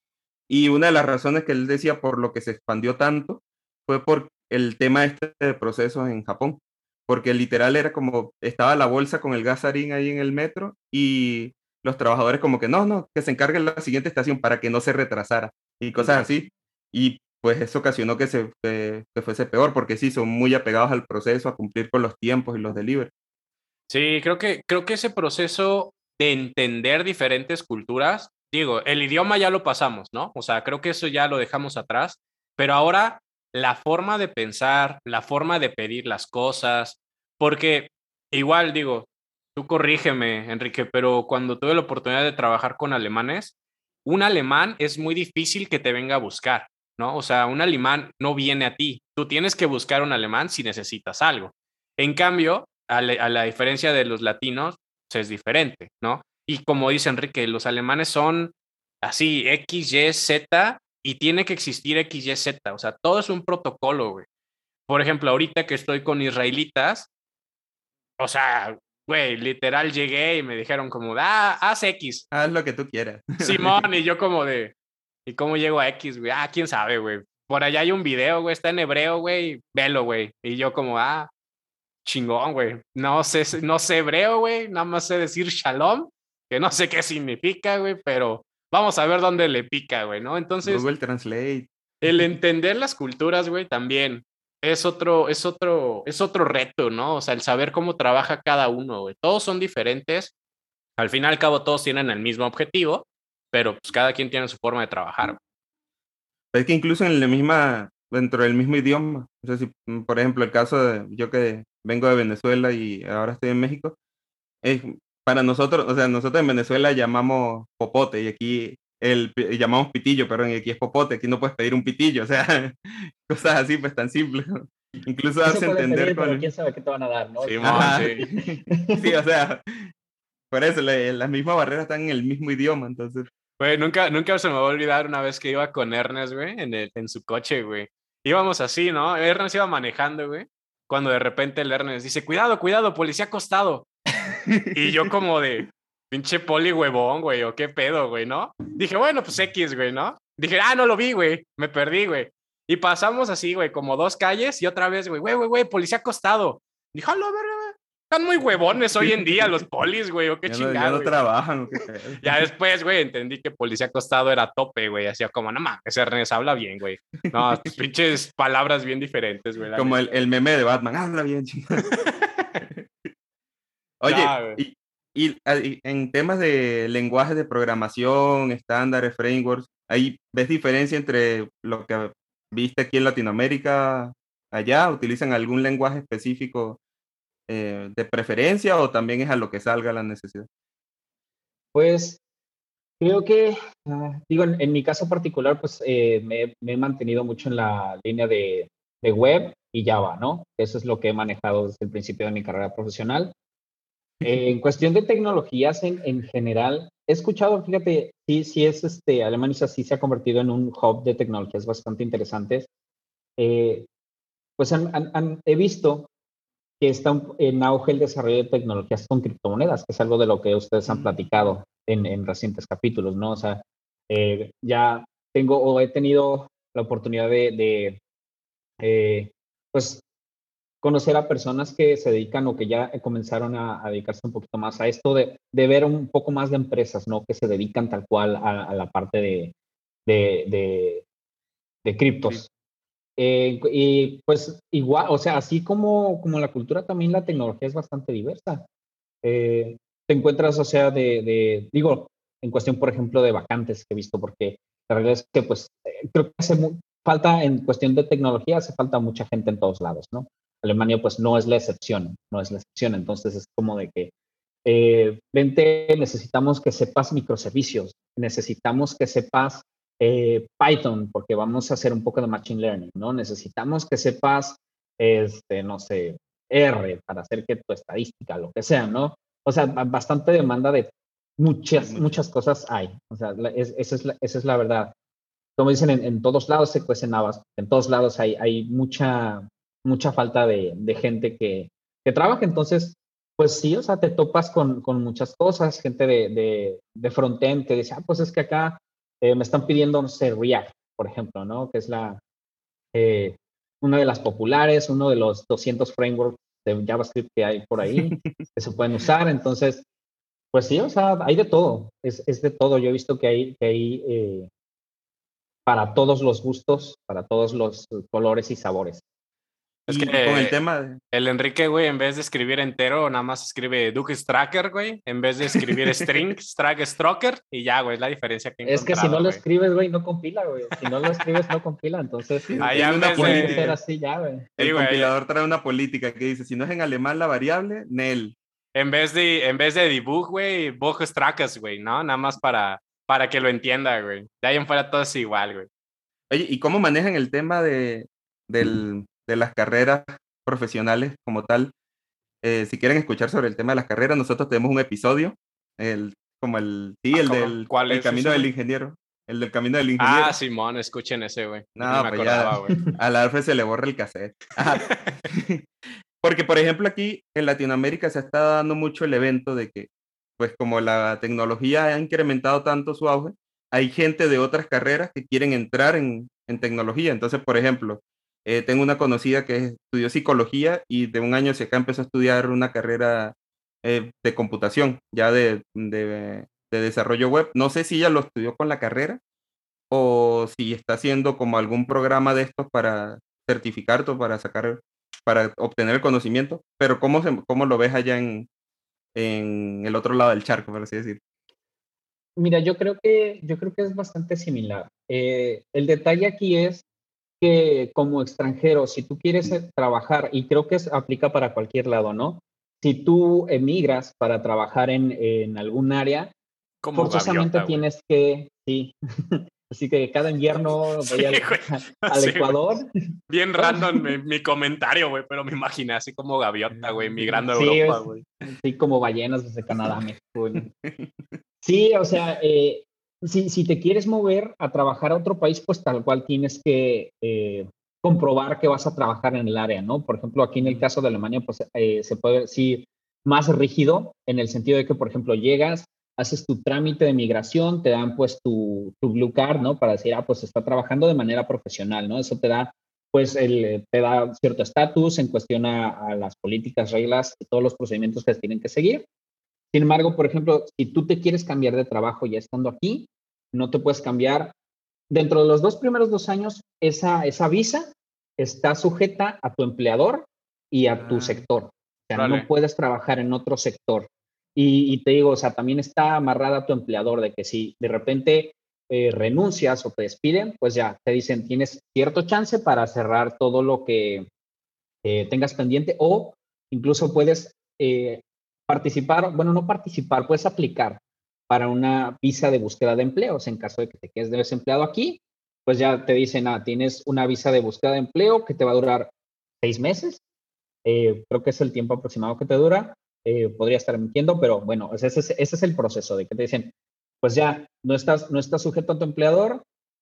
Speaker 1: Y una de las razones que él decía por lo que se expandió tanto fue por el tema este de procesos en Japón. Porque literal era como, estaba la bolsa con el gas sarín ahí en el metro y los trabajadores como que no, no, que se encargue en la siguiente estación para que no se retrasara y cosas
Speaker 2: Ya.
Speaker 1: así. Y pues eso ocasionó que, se, que, que fuese peor, porque sí, son muy apegados al proceso, a cumplir con los tiempos y los delivery.
Speaker 2: Sí, creo que, creo que ese proceso de entender diferentes culturas, digo, el idioma ya lo pasamos, ¿no? O sea, creo que eso ya lo dejamos atrás, pero ahora la forma de pensar, la forma de pedir las cosas, porque igual digo, tú corrígeme, Enrique, pero cuando tuve la oportunidad de trabajar con alemanes, un alemán es muy difícil que te venga a buscar, ¿no? O sea, un alemán no viene a ti, tú tienes que buscar un alemán si necesitas algo. En cambio, a la, a la diferencia de los latinos, pues es diferente, ¿no? Y como dice Enrique, los alemanes son así, X, Y, Z, y tiene que existir X, Y, Z, o sea, todo es un protocolo, güey. Por ejemplo, ahorita que estoy con israelitas, o sea, güey, literal llegué y me dijeron como, ah, haz X.
Speaker 1: Haz lo que tú quieras.
Speaker 2: Simón, y yo como de, ¿y cómo llego a X, güey? Ah, quién sabe, güey. Por allá hay un video, güey, está en hebreo, güey, velo, güey. Y yo como, ah, chingón, güey. No sé, no sé hebreo, güey. Nada más sé decir shalom, que no sé qué significa, güey, pero vamos a ver dónde le pica, güey, ¿no? Entonces,
Speaker 1: Google Translate.
Speaker 2: el entender las culturas, güey, también es otro, es otro, es otro reto, ¿no? O sea, el saber cómo trabaja cada uno, güey. Todos son diferentes. Al fin y al cabo, todos tienen el mismo objetivo, pero pues cada quien tiene su forma de trabajar.
Speaker 1: Es que incluso en la misma, dentro del mismo idioma, o sea, si, por ejemplo, el caso de yo que vengo de Venezuela y ahora estoy en México, es, para nosotros, o sea, nosotros en Venezuela llamamos popote y aquí el, llamamos pitillo, pero y aquí es popote, aquí no puedes pedir un pitillo, o sea, cosas así, pues tan simples. Incluso
Speaker 3: Sí se
Speaker 1: darse a
Speaker 3: puede
Speaker 1: entender
Speaker 3: pedir, pero
Speaker 1: con...
Speaker 3: quién sabe qué te van a dar, ¿no?
Speaker 2: Sí, mon,
Speaker 1: Ajá.
Speaker 2: sí.
Speaker 1: Sí, o sea, por eso la- las mismas barreras están en el mismo idioma, entonces...
Speaker 2: Güey, nunca, nunca se me va a olvidar una vez que iba con Ernest, güey, en, el, en su coche, güey. Íbamos así, ¿no? Ernest iba manejando, güey, cuando de repente el Ernest dice, cuidado, cuidado, policía acostado. Y yo como de, pinche poli huevón, güey, o qué pedo, güey, ¿no? Dije, bueno, pues X, güey, ¿no? Dije, ah, no lo vi, güey, me perdí, güey. Y pasamos así, güey, como dos calles y otra vez, güey, güey, güey, güey, policía acostado. Dijo, a la verga, güey. Están muy huevones hoy en día los polis, güey, o qué
Speaker 1: Ya no, ya
Speaker 2: chingado,
Speaker 1: no
Speaker 2: güey.
Speaker 1: trabajan, ¿o qué pedo?
Speaker 2: Ya después, güey, entendí que policía acostado era tope, güey. Hacía como, no mames, Ernest habla bien, güey. No, tus pinches palabras bien diferentes, güey. la
Speaker 1: Como el,
Speaker 2: neta.
Speaker 1: el meme de Batman, habla bien, chingada.
Speaker 2: Ya,
Speaker 1: Oye,
Speaker 2: güey.
Speaker 1: y, y, ah, y en temas de lenguajes de programación, estándares, frameworks, ¿ahí ves diferencia entre lo que viste aquí en Latinoamérica, allá? ¿Utilizan algún lenguaje específico eh, de preferencia o también es a lo que salga la necesidad?
Speaker 3: Pues creo que, ah, digo, en, en mi caso particular, pues eh, me, me he mantenido mucho en la línea de, de web y Java, ¿no? Eso es lo que he manejado desde el principio de mi carrera profesional. Eh, en cuestión de tecnologías en, en general, he escuchado, fíjate, sí, sí es este, Alemania sí se ha convertido en un hub de tecnologías bastante interesantes. Eh, pues han, han, han, he visto que está en auge el desarrollo de tecnologías con criptomonedas, que es algo de lo que ustedes han platicado en, en recientes capítulos, ¿no? O sea, eh, ya tengo o he tenido la oportunidad de, de eh, pues, conocer a personas que se dedican o que ya comenzaron a, a dedicarse un poquito más a esto, de, de, ver un poco más de empresas, ¿no? Que se dedican tal cual a, a la parte de, de, de, de criptos. Eh, y pues igual, o sea, así como, como la cultura, también la tecnología es bastante diversa. Eh, te encuentras, o sea, de, de, digo, en cuestión, por ejemplo, de vacantes que he visto, porque la realidad es que, pues, eh, creo que hace mu- falta, en cuestión de tecnología, hace falta mucha gente en todos lados, ¿no? Alemania, pues, no es la excepción, no es la excepción. Entonces, es como de que, eh, vente, necesitamos que sepas microservicios, necesitamos que sepas eh, Python, porque vamos a hacer un poco de Machine Learning, ¿no? Necesitamos que sepas, este, no sé, R para hacer que tu estadística, lo que sea, ¿no? O sea, bastante demanda de muchas,
Speaker 1: Sí,
Speaker 3: muchas cosas hay. O sea, la, es, esa, es la, esa es la verdad. Como dicen, en, en todos lados se cuecen habas, en todos lados hay, hay mucha, mucha falta de, de gente que, que trabaja. Entonces, pues sí, o sea, te topas con, con muchas cosas, gente de, de, de frontend que dice, ah, pues es que acá eh, me están pidiendo, no sé, React, por ejemplo, ¿no? Que es la, eh, una de las populares, uno de los doscientos frameworks de JavaScript que hay por ahí, que se pueden usar. Entonces, pues sí, o sea, hay de todo, es, es de todo. Yo he visto que hay, que hay eh, para todos los gustos, para todos los colores y sabores.
Speaker 2: Es
Speaker 1: y,
Speaker 2: que
Speaker 1: y con el tema de...
Speaker 2: el Enrique, güey, en vez de escribir entero, nada más escribe Duke Stracker, güey, en vez de escribir string, Strike Stroker, y ya, güey, es la diferencia que he
Speaker 3: Es que si no
Speaker 2: encontrado,
Speaker 3: lo
Speaker 2: güey.
Speaker 3: escribes, güey, no compila, güey. Si no lo escribes, no compila. Entonces,
Speaker 2: Allá
Speaker 1: Tiene
Speaker 2: en
Speaker 1: una
Speaker 2: vez
Speaker 3: tiene que
Speaker 2: de...
Speaker 3: ser
Speaker 1: política.
Speaker 3: así ya, güey.
Speaker 2: Sí,
Speaker 1: El
Speaker 2: güey,
Speaker 1: compilador trae una política que dice, si no es en alemán la variable, nel.
Speaker 2: en vez de, en vez de debug, güey, Bug Strackers, güey, ¿no? Nada más para, para que lo entienda, güey. De ahí en fuera todo es igual, güey.
Speaker 1: Oye, ¿y cómo manejan el tema de, del- de las carreras profesionales como tal? Eh, si quieren escuchar sobre el tema de las carreras, nosotros tenemos un episodio, el, como el, sí,
Speaker 2: Ah,
Speaker 1: el
Speaker 2: cabrón,
Speaker 1: del
Speaker 2: ¿cuál
Speaker 1: el
Speaker 2: es
Speaker 1: camino
Speaker 2: ese,
Speaker 1: del
Speaker 2: güey?
Speaker 1: ingeniero, el del camino del
Speaker 2: Ah,
Speaker 1: ingeniero.
Speaker 2: Simón, escuchen ese, güey. Yo ni
Speaker 1: No,
Speaker 2: me
Speaker 1: pues
Speaker 2: acordaba,
Speaker 1: ya
Speaker 2: güey.
Speaker 1: a la Alfe se le borra el cassette. Ajá. Porque, por ejemplo, aquí en Latinoamérica se está dando mucho el evento de que, pues como la tecnología ha incrementado tanto su auge, hay gente de otras carreras que quieren entrar en, en tecnología. Entonces, por ejemplo, eh, tengo una conocida que estudió psicología y de un año hacia acá empezó a estudiar una carrera eh, de computación, ya de, de, de desarrollo web. No sé si ella lo estudió con la carrera o si está haciendo como algún programa de estos para certificarte o para sacar, para obtener el conocimiento, pero ¿cómo, se, cómo lo ves allá en, en el otro lado del charco, por así decir?
Speaker 3: Mira, yo creo que, yo creo que es bastante similar. Eh, el detalle aquí es que como extranjero, si tú quieres eh, trabajar, y creo que es, aplica para cualquier lado, ¿no? Si tú emigras para trabajar en, en algún área,
Speaker 2: Como
Speaker 3: forzosamente
Speaker 2: gaviota, güey.
Speaker 3: tienes que, sí, así que cada invierno voy
Speaker 2: Sí,
Speaker 3: al,
Speaker 2: güey.
Speaker 3: al
Speaker 2: Sí, güey.
Speaker 3: Ecuador.
Speaker 2: Bien
Speaker 3: Bueno,
Speaker 2: random mi, mi comentario, güey, pero me imaginé así como gaviota, güey, migrando a
Speaker 3: sí,
Speaker 2: Europa,
Speaker 3: es,
Speaker 2: güey.
Speaker 3: sí, como ballenas desde Canadá, México. Sí, o sea, eh, si, si te quieres mover a trabajar a otro país, pues tal cual tienes que eh, comprobar que vas a trabajar en el área, ¿no? Por ejemplo, aquí en el caso de Alemania, pues eh, se puede decir más rígido en el sentido de que, por ejemplo, llegas, haces tu trámite de migración, te dan pues tu, tu Blue Card, ¿no? Para decir, ah, pues está trabajando de manera profesional, ¿no? Eso te da, pues, el, te da cierto estatus en cuestión a, a las políticas, reglas y todos los procedimientos que se tienen que seguir. Sin embargo, por ejemplo, si tú te quieres cambiar de trabajo ya estando aquí, no te puedes cambiar. Dentro de los dos primeros dos años, esa, esa visa está sujeta a tu empleador y a tu
Speaker 1: Ah,
Speaker 3: sector. O sea, no
Speaker 2: Órale.
Speaker 3: puedes trabajar en otro sector. Y, y te digo, o sea, también está amarrada a tu empleador de que si de repente eh, renuncias o te despiden, pues ya te dicen, tienes cierto chance para cerrar todo lo que eh, tengas pendiente o incluso puedes eh, participar, bueno, no participar, puedes aplicar para una visa de búsqueda de empleos en caso de que te quedes desempleado aquí, pues ya te dicen, ah, tienes una visa de búsqueda de empleo que te va a durar seis meses, eh, creo que es el tiempo aproximado que te dura, eh, podría estar mintiendo, pero bueno, ese es, ese es el proceso de que te dicen, pues ya no estás, no estás sujeto a tu empleador,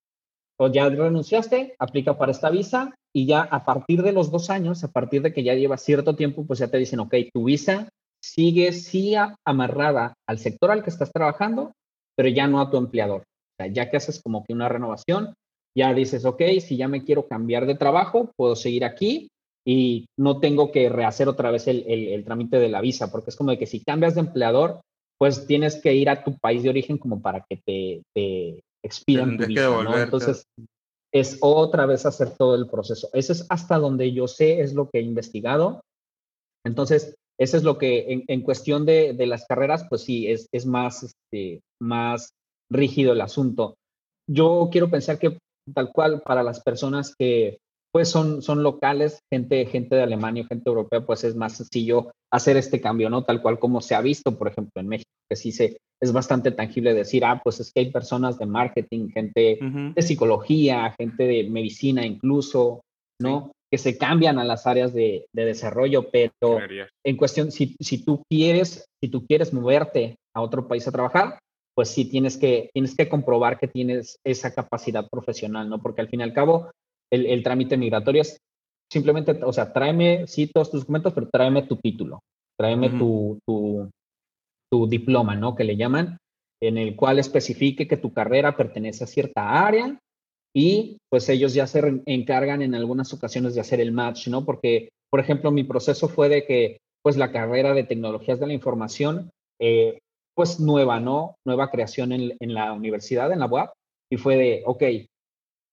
Speaker 3: o ya renunciaste, aplica para esta visa y ya a partir de los dos años, a partir de que ya llevas cierto tiempo, pues ya te dicen, ok, tu visa sigue, sí amarrada al sector al que estás trabajando, pero ya no a tu empleador. O sea, ya que haces como que una renovación, ya dices, ok, si ya me quiero cambiar de trabajo, puedo seguir aquí y no tengo que rehacer otra vez el, el, el trámite de la visa, porque es como de que si cambias de empleador, pues tienes que ir a tu país de origen como para que te, te
Speaker 1: te
Speaker 3: expidan tu
Speaker 1: tendrías que
Speaker 3: visa, ¿no?
Speaker 1: devolverte.
Speaker 3: Entonces, es otra vez hacer todo el proceso. Eso es hasta donde yo sé, es lo que he investigado. Entonces, eso es lo que en, en cuestión de, de, las carreras, pues sí, es, es más, este, más rígido el asunto. Yo quiero pensar que tal cual para las personas que pues son, son locales, gente, gente de Alemania, gente europea, pues es más sencillo hacer este cambio, ¿no? Tal cual como se ha visto, por ejemplo, en México, que sí se, es bastante tangible decir, ah, pues es que hay personas de marketing, gente
Speaker 1: Ujú.
Speaker 3: de psicología, gente de medicina incluso,
Speaker 2: Sí,
Speaker 3: ¿no? Que se cambian a las áreas de, de desarrollo, pero
Speaker 2: ingeniería.
Speaker 3: en cuestión, si, si tú quieres, si tú quieres moverte a otro país a trabajar, pues sí tienes que, tienes que comprobar que tienes esa capacidad profesional, ¿no? Porque al fin y al cabo, el, el trámite migratorio es simplemente, o sea, tráeme, sí, todos tus documentos, pero tráeme tu título, tráeme
Speaker 1: Ujú.
Speaker 3: tu, tu, tu diploma, ¿no? Que le llaman, en el cual especifique que tu carrera pertenece a cierta área y pues ellos ya se encargan en algunas ocasiones de hacer el match, ¿no? Porque, por ejemplo, mi proceso fue de que pues la carrera de tecnologías de la información, eh, pues nueva, ¿no? Nueva creación en, en la universidad, en la U A P, y fue de, ok,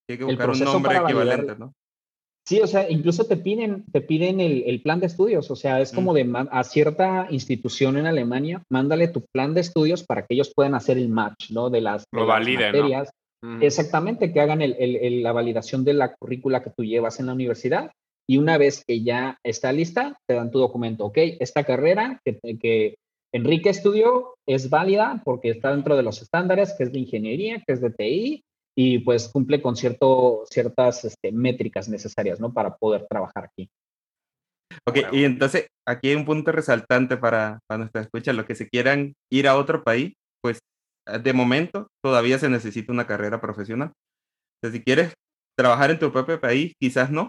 Speaker 1: Tiene que
Speaker 3: el
Speaker 1: buscar un
Speaker 3: proceso
Speaker 1: nombre
Speaker 3: para validar.
Speaker 1: equivalente, ¿no?
Speaker 3: Sí, o sea, incluso te piden, te piden el, el plan de estudios, o sea, es
Speaker 1: Mm,
Speaker 3: como de ma- a cierta institución en Alemania, mándale tu plan de estudios para que ellos puedan hacer el match, ¿no? De las, de
Speaker 2: Lo
Speaker 3: las
Speaker 2: valide, ¿no?
Speaker 3: materias.
Speaker 2: Ujú.
Speaker 3: Exactamente, que hagan el- el- el- la validación de la currícula que tú llevas en la universidad y una vez que ya está lista, te dan tu documento. Ok, esta carrera que, que Enrique estudió es válida porque está dentro de los estándares, que es de ingeniería, que es de T I y pues cumple con cierto, ciertas este, métricas necesarias, ¿no? Para poder trabajar aquí.
Speaker 1: Ok,
Speaker 2: Huevo.
Speaker 1: y entonces aquí hay un punto resaltante para, para nuestra escucha. Los que se quieran ir a otro país, pues de momento todavía se necesita una carrera profesional. Entonces, si quieres trabajar en tu propio país, quizás no.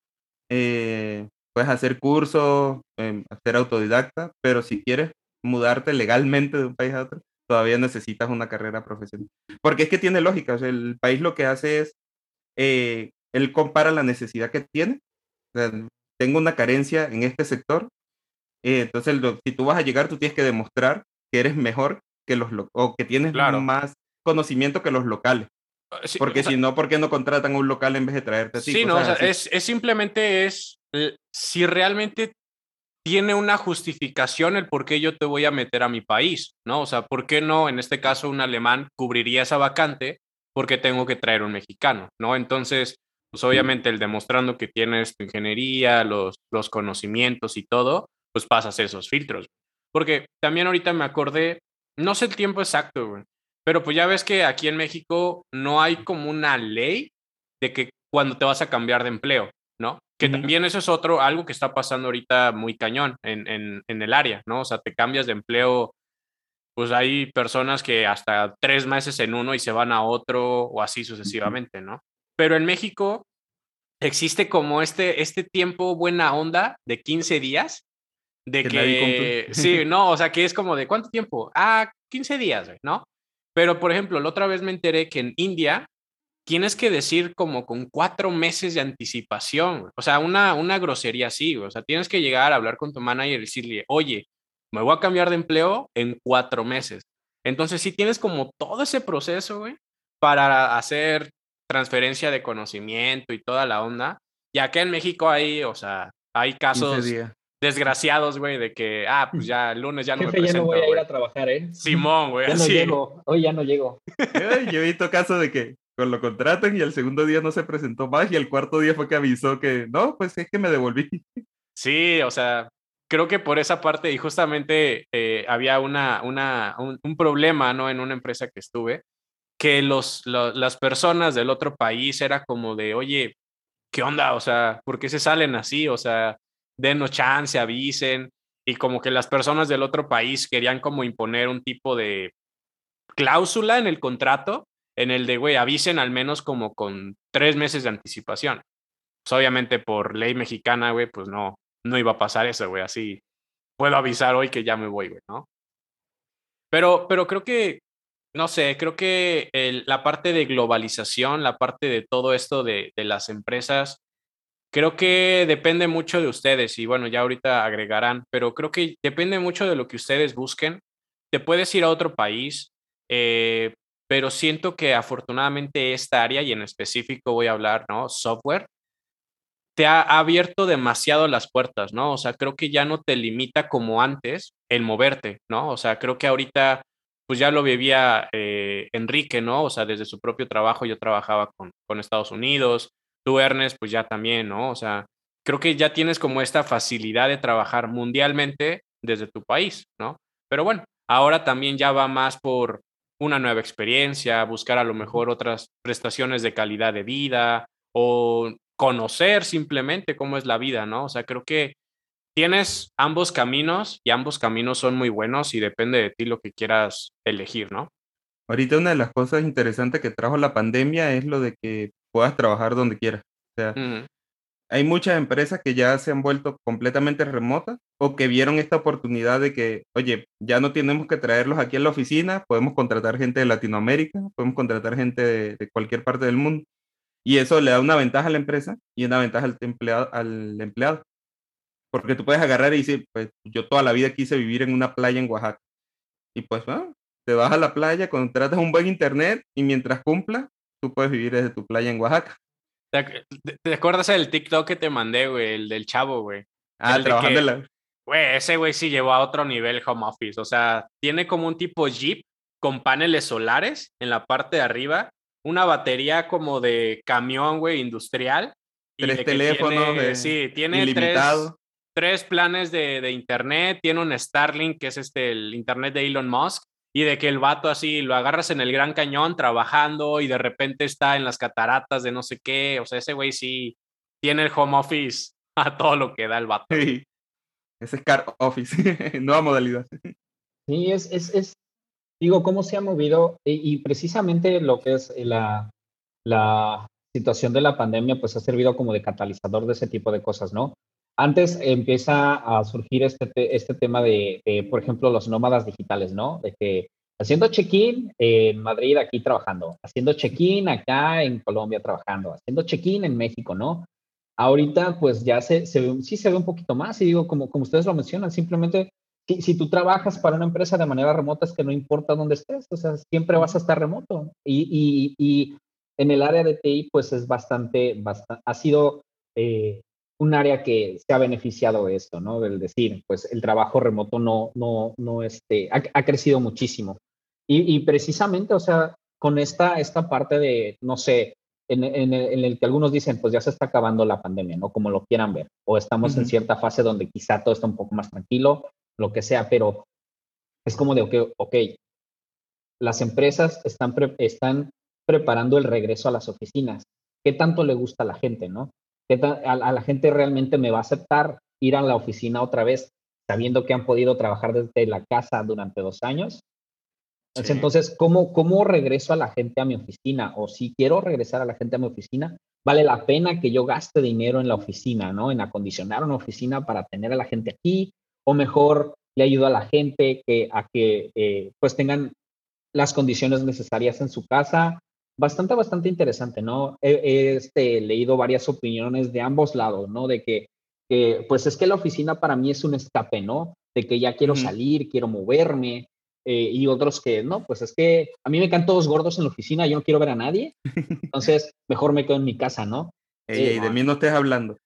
Speaker 1: Eh, puedes hacer cursos, eh, hacer autodidacta, pero si quieres mudarte legalmente de un país a otro, todavía necesitas una carrera profesional. Porque es que tiene lógica. O sea, el país lo que hace es, eh, él compara la necesidad que tiene. O sea, tengo una carencia en este sector, eh, entonces lo- si tú vas a llegar, tú tienes que demostrar que eres mejor que los lo- o que tienes
Speaker 2: Claro.
Speaker 1: más conocimiento que los locales.
Speaker 2: Sí, o
Speaker 1: Porque
Speaker 2: sea,
Speaker 1: si no, ¿por qué no contratan a un local en vez de traerte a ti?
Speaker 2: sí, no, o sea,
Speaker 1: Cosas así.
Speaker 2: es, es simplemente es eh, si realmente tiene una justificación el por qué yo te voy a meter a mi país, ¿no? O sea, ¿por qué no, en este caso, un alemán cubriría esa vacante porque tengo que traer un mexicano, ¿no? Entonces, pues obviamente el demostrando que tienes tu ingeniería, los, los conocimientos y todo, pues pasas esos filtros. Porque también ahorita me acordé, no sé el tiempo exacto, güey, pero pues ya ves que aquí en México no hay como una ley de que cuando te vas a cambiar de empleo, ¿no? Que
Speaker 1: Ujú.
Speaker 2: también eso es otro, algo que está pasando ahorita muy cañón en, en, en el área, ¿no? O sea, te cambias de empleo, pues hay personas que hasta tres meses en uno y se van a otro o así sucesivamente, ¿no? Pero en México existe como este, este tiempo buena onda de quince días, de
Speaker 1: Que nadie cumple.
Speaker 2: que, sí, no, o sea, que es como de ¿cuánto tiempo? Ah, quince días, güey, ¿no? Pero, por ejemplo, la otra vez me enteré que en India tienes que decir como con cuatro meses de anticipación, güey. O sea, una, una grosería así, güey. O sea, tienes que llegar a hablar con tu manager y decirle, oye, me voy a cambiar de empleo en cuatro meses. Entonces, sí tienes como todo ese proceso, güey, para hacer transferencia de conocimiento y toda la onda. Y acá en México hay, o sea, hay
Speaker 1: quince
Speaker 2: casos
Speaker 1: días.
Speaker 2: desgraciados, güey, de que, ah, pues ya el lunes ya no me
Speaker 3: Jefe, ya no voy
Speaker 2: presento,
Speaker 3: a ir
Speaker 2: güey.
Speaker 3: a trabajar, ¿eh?
Speaker 2: Simón, güey,
Speaker 3: Ya no
Speaker 2: así.
Speaker 3: llego, hoy ya no llego.
Speaker 1: Ay, yo he visto casos de que con lo contratan y el segundo día no se presentó más y el cuarto día fue que avisó que no, pues es que me devolví.
Speaker 2: Sí, o sea, creo que por esa parte, y justamente eh, había una, una, un, un problema, ¿no? En una empresa que estuve, que los, lo- las personas del otro país era como de, oye, ¿qué onda? O sea, ¿por qué se salen así? O sea, denos chance, avisen. Y como que las personas del otro país querían como imponer un tipo de cláusula en el contrato, en el de, güey, avisen al menos como con tres meses de anticipación. Pues obviamente por ley mexicana, güey, pues no, no iba a pasar eso, güey, así puedo avisar hoy que ya me voy, güey, ¿no? Pero, pero creo que, no sé, creo que el- la parte de globalización, la parte de todo esto de, de las empresas, creo que depende mucho de ustedes y bueno, ya ahorita agregarán, pero creo que depende mucho de lo que ustedes busquen. Te puedes ir a otro país, eh, pero siento que afortunadamente esta área y en específico voy a hablar, ¿no? Software te ha abierto demasiado las puertas, ¿no? O sea, creo que ya no te limita como antes el moverte, ¿no? O sea, creo que ahorita, pues ya lo vivía eh, Enrique, ¿no? O sea, desde su propio trabajo yo trabajaba con, con Estados Unidos, tú, Ernest, pues ya también, ¿no? O sea, creo que ya tienes como esta facilidad de trabajar mundialmente desde tu país, ¿no? Pero bueno, ahora también ya va más por una nueva experiencia, buscar a lo mejor otras prestaciones de calidad de vida o conocer simplemente cómo es la vida, ¿no? O sea, creo que tienes ambos caminos y ambos caminos son muy buenos y depende de ti lo que quieras elegir, ¿no?
Speaker 1: Ahorita una de las cosas interesantes que trajo la pandemia es lo de que puedas trabajar donde quieras. O sea,
Speaker 2: Ujú.
Speaker 1: hay muchas empresas que ya se han vuelto completamente remotas o que vieron esta oportunidad de que, oye, ya no tenemos que traerlos aquí a la oficina, podemos contratar gente de Latinoamérica, podemos contratar gente de, de cualquier parte del mundo. Y eso le da una ventaja a la empresa y una ventaja al empleado, al empleado. Porque tú puedes agarrar y decir, pues yo toda la vida quise vivir en una playa en Oaxaca. Y pues, ah, te vas a la playa, contratas un buen internet y mientras cumpla, tú puedes vivir desde tu playa en Oaxaca.
Speaker 2: ¿Te, te acuerdas del TikTok que te mandé, güey? El del chavo, güey.
Speaker 1: Ah,
Speaker 2: El de
Speaker 1: trabajando
Speaker 2: que,
Speaker 1: en la...
Speaker 2: güey, ese güey sí llevó a otro nivel home office. O sea, tiene como un tipo Jeep con paneles solares en la parte de arriba, una batería como de camión, güey, industrial, y
Speaker 1: Tres
Speaker 2: de que
Speaker 1: teléfonos
Speaker 2: tiene,
Speaker 1: de
Speaker 2: sí, tiene tres,
Speaker 1: ilimitados.
Speaker 2: tres planes de, de internet, tiene un Starlink, que es este, el internet de Elon Musk, y de que el vato así lo agarras en el Gran Cañón trabajando y de repente está en las cataratas de no sé qué. O sea, ese güey sí tiene el home office a todo lo que da el vato.
Speaker 1: Sí, ese es Car Office, nueva modalidad.
Speaker 3: Sí, es, es, es, digo, cómo se ha movido y, y precisamente lo que es la, la situación de la pandemia, pues ha servido como de catalizador de ese tipo de cosas, ¿no? Antes empieza a surgir este, te- este tema de, de, por ejemplo, los nómadas digitales, ¿no? De que haciendo check-in en Madrid aquí trabajando, haciendo check-in acá en Colombia trabajando, haciendo check-in en México, ¿no? Ahorita pues ya se, se ve- sí se ve un poquito más y digo, como, como ustedes lo mencionan, simplemente si, si tú trabajas para una empresa de manera remota es que no importa dónde estés, o sea, siempre vas a estar remoto y, y, y en el área de T I, pues es bastante, bastante ha sido eh, un área que se ha beneficiado de esto, ¿no? Del decir, pues el trabajo remoto no, no, no, este, ha, ha crecido muchísimo. Y, y, precisamente, o sea, con esta, esta parte de, no sé, en, en, el, en, el que algunos dicen, pues ya se está acabando la pandemia, ¿no? Como lo quieran ver, o estamos en
Speaker 1: Uh-huh.
Speaker 3: cierta fase donde quizá todo está un poco más tranquilo, lo que sea, pero es como de, ok, ok, las empresas están, pre están preparando el regreso a las oficinas. ¿Qué tanto le gusta a la gente, no? ¿Qué a, a la gente realmente me va a aceptar ir a la oficina otra vez sabiendo que han podido trabajar desde la casa durante dos años?
Speaker 2: Sí.
Speaker 3: Entonces, ¿cómo, ¿cómo regreso a la gente a mi oficina? O si quiero regresar a la gente a mi oficina, vale la pena que yo gaste dinero en la oficina, ¿no? En acondicionar una oficina para tener a la gente aquí, o mejor le ayudo a la gente que, a que eh, pues tengan las condiciones necesarias en su casa. Bastante, bastante interesante, ¿no? He, he este, leído varias opiniones de ambos lados, ¿no? De que, que, pues es que la oficina para mí es un escape, ¿no? De que ya quiero
Speaker 1: Uh-huh.
Speaker 3: salir, quiero moverme, eh, y otros que, no, pues es que a mí me quedan todos gordos en la oficina, yo no quiero ver a nadie, entonces mejor me quedo en mi casa, ¿no?
Speaker 1: Ey,
Speaker 3: Eh,
Speaker 1: ey, de mí no estés hablando.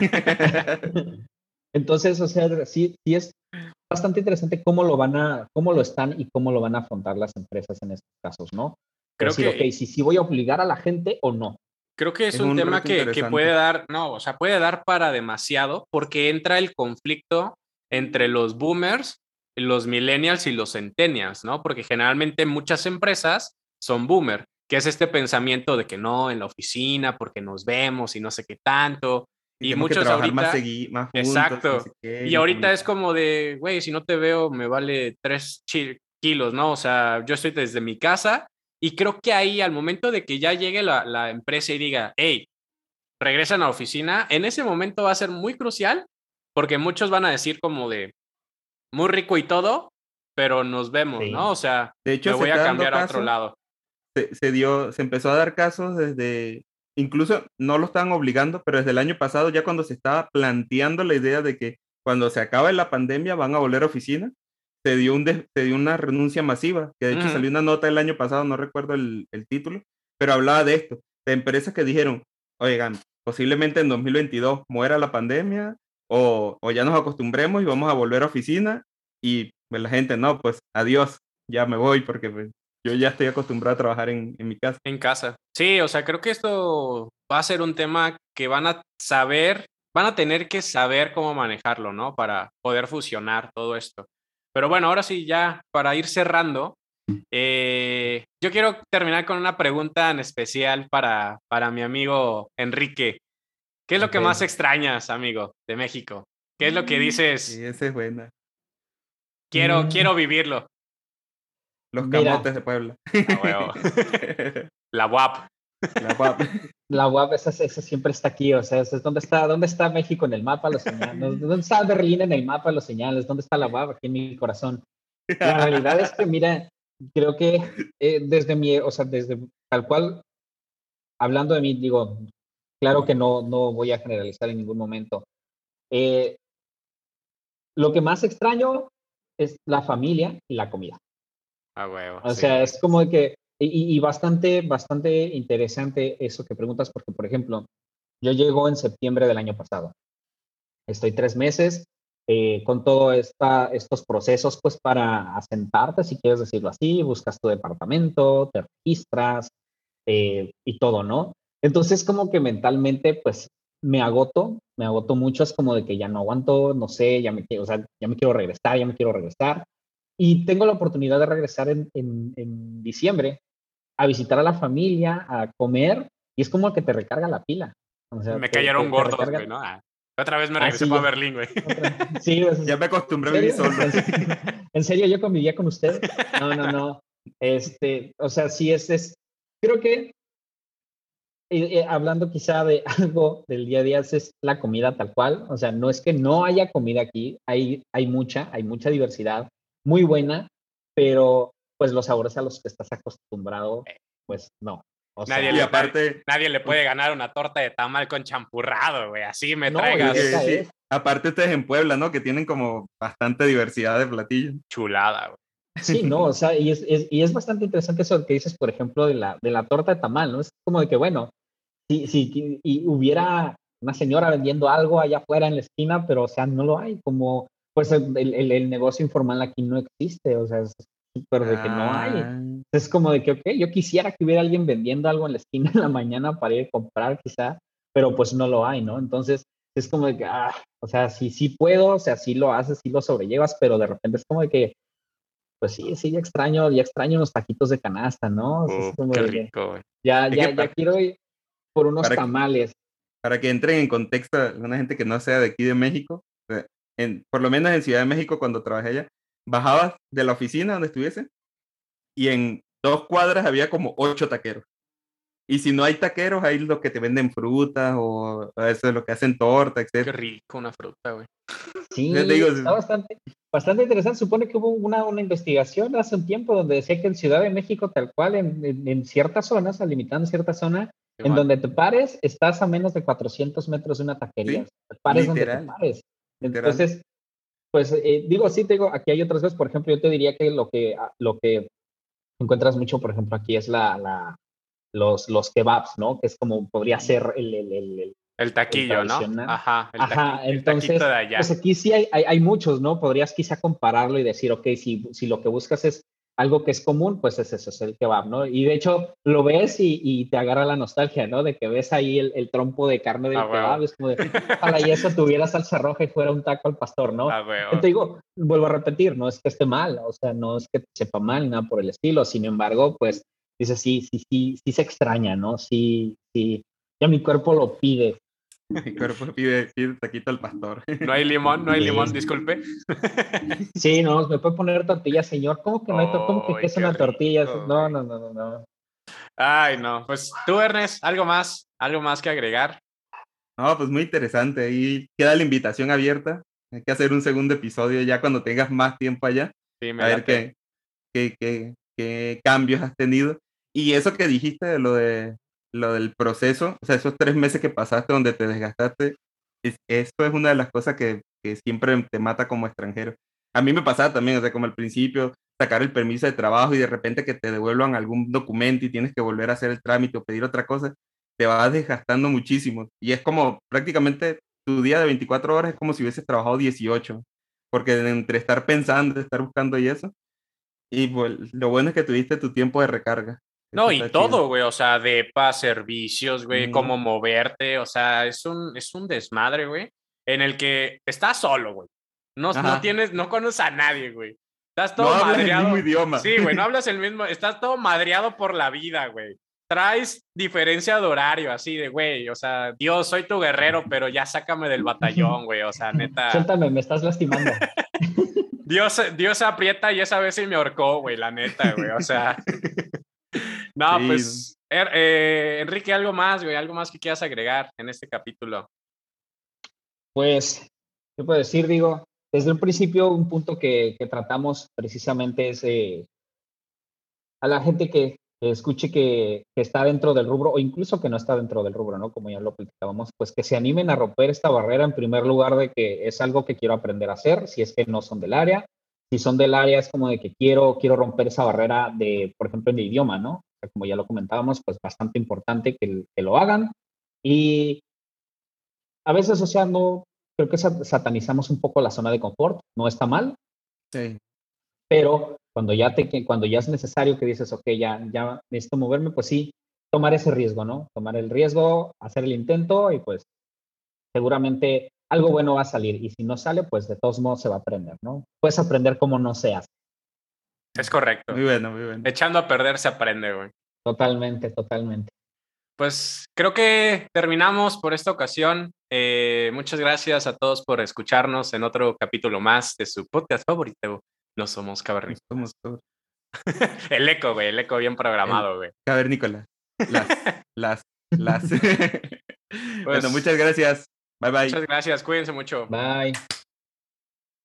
Speaker 3: entonces, o sea, sí, sí es bastante interesante cómo lo van a, cómo lo están y cómo lo van a afrontar las empresas en estos casos, ¿no?
Speaker 2: Creo
Speaker 3: Decir,
Speaker 2: que,
Speaker 3: ok, si sí voy a obligar a la gente o no.
Speaker 2: creo que es,
Speaker 1: Es
Speaker 2: un
Speaker 1: un
Speaker 2: tema
Speaker 1: reto
Speaker 2: que, que puede
Speaker 1: interesante.
Speaker 2: dar, no, o sea, puede dar para demasiado porque entra el conflicto entre los boomers, los millennials y los centennials, ¿no? Porque generalmente muchas empresas son boomer, que es este pensamiento de que no, en la oficina, porque nos vemos y no sé qué tanto.
Speaker 1: Y
Speaker 2: Y
Speaker 1: tenemos que
Speaker 2: muchos
Speaker 1: trabajar más,
Speaker 2: ahorita,
Speaker 1: seguidos, más juntos, no
Speaker 2: exacto.
Speaker 1: sé qué,
Speaker 2: Y
Speaker 1: y
Speaker 2: ahorita es
Speaker 1: comunicar.
Speaker 2: como de, güey, si no te veo, me vale tres kilos, ¿no? O sea, yo estoy desde mi casa y creo que ahí, al momento de que ya llegue la, la empresa y diga, hey, regresan a la oficina, en ese momento va a ser muy crucial porque muchos van a decir como de, muy rico y todo, pero nos vemos, ¿no?
Speaker 3: Sí.
Speaker 2: O sea,
Speaker 1: De
Speaker 2: me
Speaker 1: hecho, se
Speaker 2: voy
Speaker 1: está
Speaker 2: a
Speaker 1: dando
Speaker 2: cambiar a otro
Speaker 1: caso,
Speaker 2: lado.
Speaker 1: se, se dio, se empezó a dar casos desde, incluso no lo estaban obligando, pero desde el año pasado, ya cuando se estaba planteando la idea de que cuando se acabe la pandemia van a volver a oficina, se dio, un de- se dio una renuncia masiva, que de hecho
Speaker 2: Ujú.
Speaker 1: salió una nota el año pasado, no recuerdo el, el título, pero hablaba de esto, de empresas que dijeron, oigan, posiblemente en dos mil veintidós muera la pandemia o, o ya nos acostumbremos y vamos a volver a oficina y pues, la gente, no, pues adiós, ya me voy porque pues, yo ya estoy acostumbrado a trabajar en, en mi casa.
Speaker 2: En casa. Sí, o sea, creo que esto va a ser un tema que van a saber, van a tener que saber cómo manejarlo, ¿no? Para poder fusionar todo esto. Pero bueno, ahora sí, ya para ir cerrando, eh, yo quiero terminar con una pregunta en especial para, para mi amigo Enrique. ¿Qué es lo que más
Speaker 3: Ok.
Speaker 2: extrañas, amigo, de México? ¿Qué es lo que
Speaker 1: Sí,
Speaker 2: dices?
Speaker 1: esa es buena.
Speaker 2: Quiero,
Speaker 3: Mm,
Speaker 2: quiero vivirlo.
Speaker 1: Los
Speaker 3: mira,
Speaker 1: camotes de Puebla.
Speaker 2: A huevo. La U A P.
Speaker 1: La pap.
Speaker 3: la U A P, esa, esa siempre está aquí, o sea, es dónde está, dónde está México en el mapa, los señales, dónde está Berlín en el mapa, los señales, dónde está la U A P aquí en mi corazón. La realidad es que, mira, creo que eh, desde mi, o sea, desde tal cual, hablando de mí, digo, claro que no, no voy a generalizar en ningún momento. Eh, lo que más extraño es la familia y la comida.
Speaker 2: A huevo,
Speaker 3: O sea,
Speaker 2: sí.
Speaker 3: es como que, y, y bastante, bastante interesante eso que preguntas, porque, por ejemplo, yo llego en septiembre del año pasado. Estoy tres meses eh, con todos estos procesos, pues, para asentarte, si quieres decirlo así, buscas tu departamento, te registras eh, y todo, ¿no? Entonces, como que mentalmente, pues, me agoto, me agoto mucho, es como de que ya no aguanto, no sé, ya me quiero, o sea, ya me quiero regresar, ya me quiero regresar. Y tengo la oportunidad de regresar en, en, en diciembre a visitar a la familia, a comer, y es como que te recarga la pila. O sea,
Speaker 2: Me
Speaker 3: te, te,
Speaker 2: cayeron
Speaker 3: te
Speaker 2: gordos,
Speaker 3: recarga.
Speaker 2: güey, ¿no? Ah, otra vez me
Speaker 3: Ah,
Speaker 2: regresé
Speaker 3: sí,
Speaker 2: para
Speaker 3: ya.
Speaker 2: Berlín, güey.
Speaker 3: Otra. Sí, pues,
Speaker 1: Ya me acostumbré
Speaker 3: ¿en
Speaker 1: a vivir
Speaker 3: serio?
Speaker 1: solo.
Speaker 3: ¿En, en serio yo convivía con usted? No, no, no. Este, o sea, sí es, es creo que eh, eh, hablando quizá de algo del día a día, es la comida tal cual. O sea, no es que no haya comida aquí, hay, hay mucha, hay mucha diversidad, muy buena, pero pues los sabores a los que estás acostumbrado, pues no. O
Speaker 2: Nadie
Speaker 1: Y
Speaker 2: le,
Speaker 3: sea,
Speaker 2: nadie,
Speaker 1: aparte,
Speaker 2: nadie le puede ganar una torta de tamal con champurrado, güey. Así me
Speaker 3: no, y
Speaker 1: creo
Speaker 2: traigas
Speaker 1: que
Speaker 3: esa
Speaker 1: sí,
Speaker 3: es.
Speaker 1: aparte ustedes en Puebla, ¿no? Que tienen como bastante diversidad de platillos.
Speaker 2: chulada, güey.
Speaker 3: Sí, no, o sea, y es, es, y es bastante interesante eso que dices, por ejemplo, de la, de la torta de tamal, ¿no? Es como de que, bueno, si, si y hubiera una señora vendiendo algo allá afuera en la esquina, pero, o sea, no lo hay, como, pues el, el, el negocio informal aquí no existe, o sea, es súper de que no hay.
Speaker 1: Ah,
Speaker 3: Es como de que, ok, yo quisiera que hubiera alguien vendiendo algo en la esquina en la mañana para ir a comprar quizá, pero pues no lo hay, ¿no? Entonces, es como de que, ah, o sea, sí, sí puedo, o sea, sí lo haces, sí lo sobrellevas, pero de repente es como de que, pues sí, sí, ya extraño, ya extraño unos taquitos de canasta, ¿no? O sea, es
Speaker 2: Uh,
Speaker 3: como
Speaker 2: qué
Speaker 3: de que
Speaker 2: rico, güey.
Speaker 3: ya,
Speaker 1: es que
Speaker 3: ya, ya
Speaker 1: para,
Speaker 3: quiero ir por unos
Speaker 1: para que,
Speaker 3: tamales.
Speaker 1: para que entren en contexto, una gente que no sea de aquí de México, o sea, en, por lo menos en Ciudad de México, cuando trabajé allá, bajabas de la oficina donde estuviese y en dos cuadras había como ocho taqueros. Y si no hay taqueros, hay los que te venden frutas o a eso es lo que hacen torta,
Speaker 2: Qué
Speaker 1: etcétera.
Speaker 2: rico una fruta, güey.
Speaker 1: Yo te
Speaker 3: Sí,
Speaker 1: digo,
Speaker 3: está bastante, bastante interesante. Supone que hubo una, una investigación hace un tiempo donde decía que en Ciudad de México, tal cual, en, en, en ciertas zonas, limitando ciertas zonas, en
Speaker 2: Igual.
Speaker 3: donde te pares, estás a menos de cuatrocientos metros de una taquería.
Speaker 1: sí,
Speaker 3: Te pares donde te
Speaker 1: literal,
Speaker 3: pares.
Speaker 1: literal.
Speaker 3: Entonces, pues eh, digo, sí, te digo, aquí hay otras cosas. Por ejemplo, yo te diría que lo que, ah, lo que encuentras mucho, por ejemplo, aquí es la, la, los, los kebabs, ¿no? Que es como podría ser el, el, el, el
Speaker 2: El
Speaker 3: el
Speaker 2: taquillo, ¿no?
Speaker 3: tradicional.
Speaker 2: Ajá, el, taqui,
Speaker 3: Ajá,
Speaker 2: el taquito
Speaker 3: entonces,
Speaker 2: de
Speaker 3: pues
Speaker 2: allá.
Speaker 3: aquí sí hay, hay, hay muchos, ¿no? Podrías quizá compararlo y decir, ok, si, si lo que buscas es algo que es común, pues es eso, es el kebab, ¿no? Y de hecho lo ves y, y te agarra la nostalgia, ¿no? De que ves ahí el, el trompo de carne
Speaker 2: A
Speaker 3: del
Speaker 2: huevo.
Speaker 3: kebab, es como de, ojalá y eso tuviera salsa roja y fuera un taco al pastor, ¿no?
Speaker 2: A
Speaker 3: Que
Speaker 2: huevo.
Speaker 3: te digo, vuelvo a repetir, no es que esté mal, o sea, no es que te sepa mal, nada por el estilo, sin embargo, pues dices, sí, sí, sí, sí se extraña, ¿no? Sí, sí, ya mi cuerpo lo pide.
Speaker 1: Mi cuerpo pide, pide taquito al pastor.
Speaker 2: No hay limón, no hay limón,
Speaker 3: Sí,
Speaker 2: disculpe.
Speaker 3: sí, no, me puede poner tortilla, señor. ¿Cómo que no hay tortilla? ¿Cómo que qué
Speaker 2: ¡Ay,
Speaker 3: es
Speaker 2: qué
Speaker 3: una tortilla?
Speaker 2: rico,
Speaker 3: No,
Speaker 2: güey!
Speaker 3: no, no, no, no.
Speaker 2: Ay, no. Pues tú, Ernest, algo más, algo más que agregar.
Speaker 1: No, pues muy interesante. Ahí queda la invitación abierta. Hay que hacer un segundo episodio ya cuando tengas más tiempo allá.
Speaker 2: Sí, me
Speaker 1: A ver
Speaker 2: late.
Speaker 1: qué, qué, qué, qué cambios has tenido. Y eso que dijiste de lo de lo del proceso, o sea, esos tres meses que pasaste donde te desgastaste, es, esto es una de las cosas que, que siempre te mata como extranjero. A mí me pasaba también, o sea, como al principio, sacar el permiso de trabajo y de repente que te devuelvan algún documento y tienes que volver a hacer el trámite o pedir otra cosa, te vas desgastando muchísimo. Y es como prácticamente tu día de veinticuatro horas es como si hubieses trabajado dieciocho, porque entre estar pensando, estar buscando y eso, y pues lo bueno es que tuviste tu tiempo de recarga.
Speaker 2: No,
Speaker 1: Eso
Speaker 2: y
Speaker 1: está chido.
Speaker 2: todo, güey, o sea, depa, servicios, güey,
Speaker 1: Ujú.
Speaker 2: cómo moverte, o sea, es un, es un desmadre, güey, en el que estás solo, güey. No, no
Speaker 1: Ajá.
Speaker 2: tienes, no conoces a nadie, güey. Estás
Speaker 1: No
Speaker 2: todo
Speaker 1: hablas el mismo
Speaker 2: madreado.
Speaker 1: idioma.
Speaker 2: Sí, güey, no hablas el mismo, estás todo madreado por la vida, güey. Traes diferencia de horario, así de, güey, o sea, Dios, soy tu guerrero, pero ya sácame del batallón, güey, o sea, neta.
Speaker 3: Suéltame, me estás lastimando.
Speaker 2: Dios, Dios aprieta y esa vez sí me ahorcó, güey, la neta, güey, o sea. No,
Speaker 1: Sí.
Speaker 2: pues, er- eh, Enrique, algo más, güey, algo más que quieras agregar en este capítulo.
Speaker 3: Pues, ¿qué puedo decir? Digo, desde un principio, un punto que, que tratamos precisamente es eh, a la gente que, que escuche que, que está dentro del rubro o incluso que no está dentro del rubro, ¿no? Como ya lo platicábamos, pues que se animen a romper esta barrera en primer lugar de que es algo que quiero aprender a hacer, si es que no son del área, Si son del área, es como de que quiero, quiero romper esa barrera de, por ejemplo, en el idioma, ¿no? O sea, como ya lo comentábamos, pues bastante importante que, que lo hagan. Y a veces, o sea, no, creo que satanizamos un poco la zona de confort, no está mal.
Speaker 1: Sí.
Speaker 3: Pero cuando ya, te, cuando ya es necesario que dices, ok, ya, ya necesito moverme, pues sí, tomar ese riesgo, ¿no? Tomar el riesgo, hacer el intento y pues seguramente algo bueno va a salir. Y si no sale, pues de todos modos se va a aprender, ¿no? Puedes aprender como no se hace.
Speaker 2: Es correcto.
Speaker 1: Muy bueno, muy bueno.
Speaker 2: Echando a perder se aprende, güey.
Speaker 3: Totalmente, totalmente.
Speaker 2: Pues creo que terminamos por esta ocasión. Eh, muchas gracias a todos por escucharnos en otro capítulo más de su podcast favorito. No somos cavernícolas.
Speaker 1: Somos todos.
Speaker 2: El eco, güey, el eco bien programado, güey.
Speaker 1: Cavernícolas. Las, las, las.
Speaker 2: Pues,
Speaker 1: bueno, muchas gracias. Bye, bye.
Speaker 2: Muchas gracias, cuídense mucho.
Speaker 3: Bye.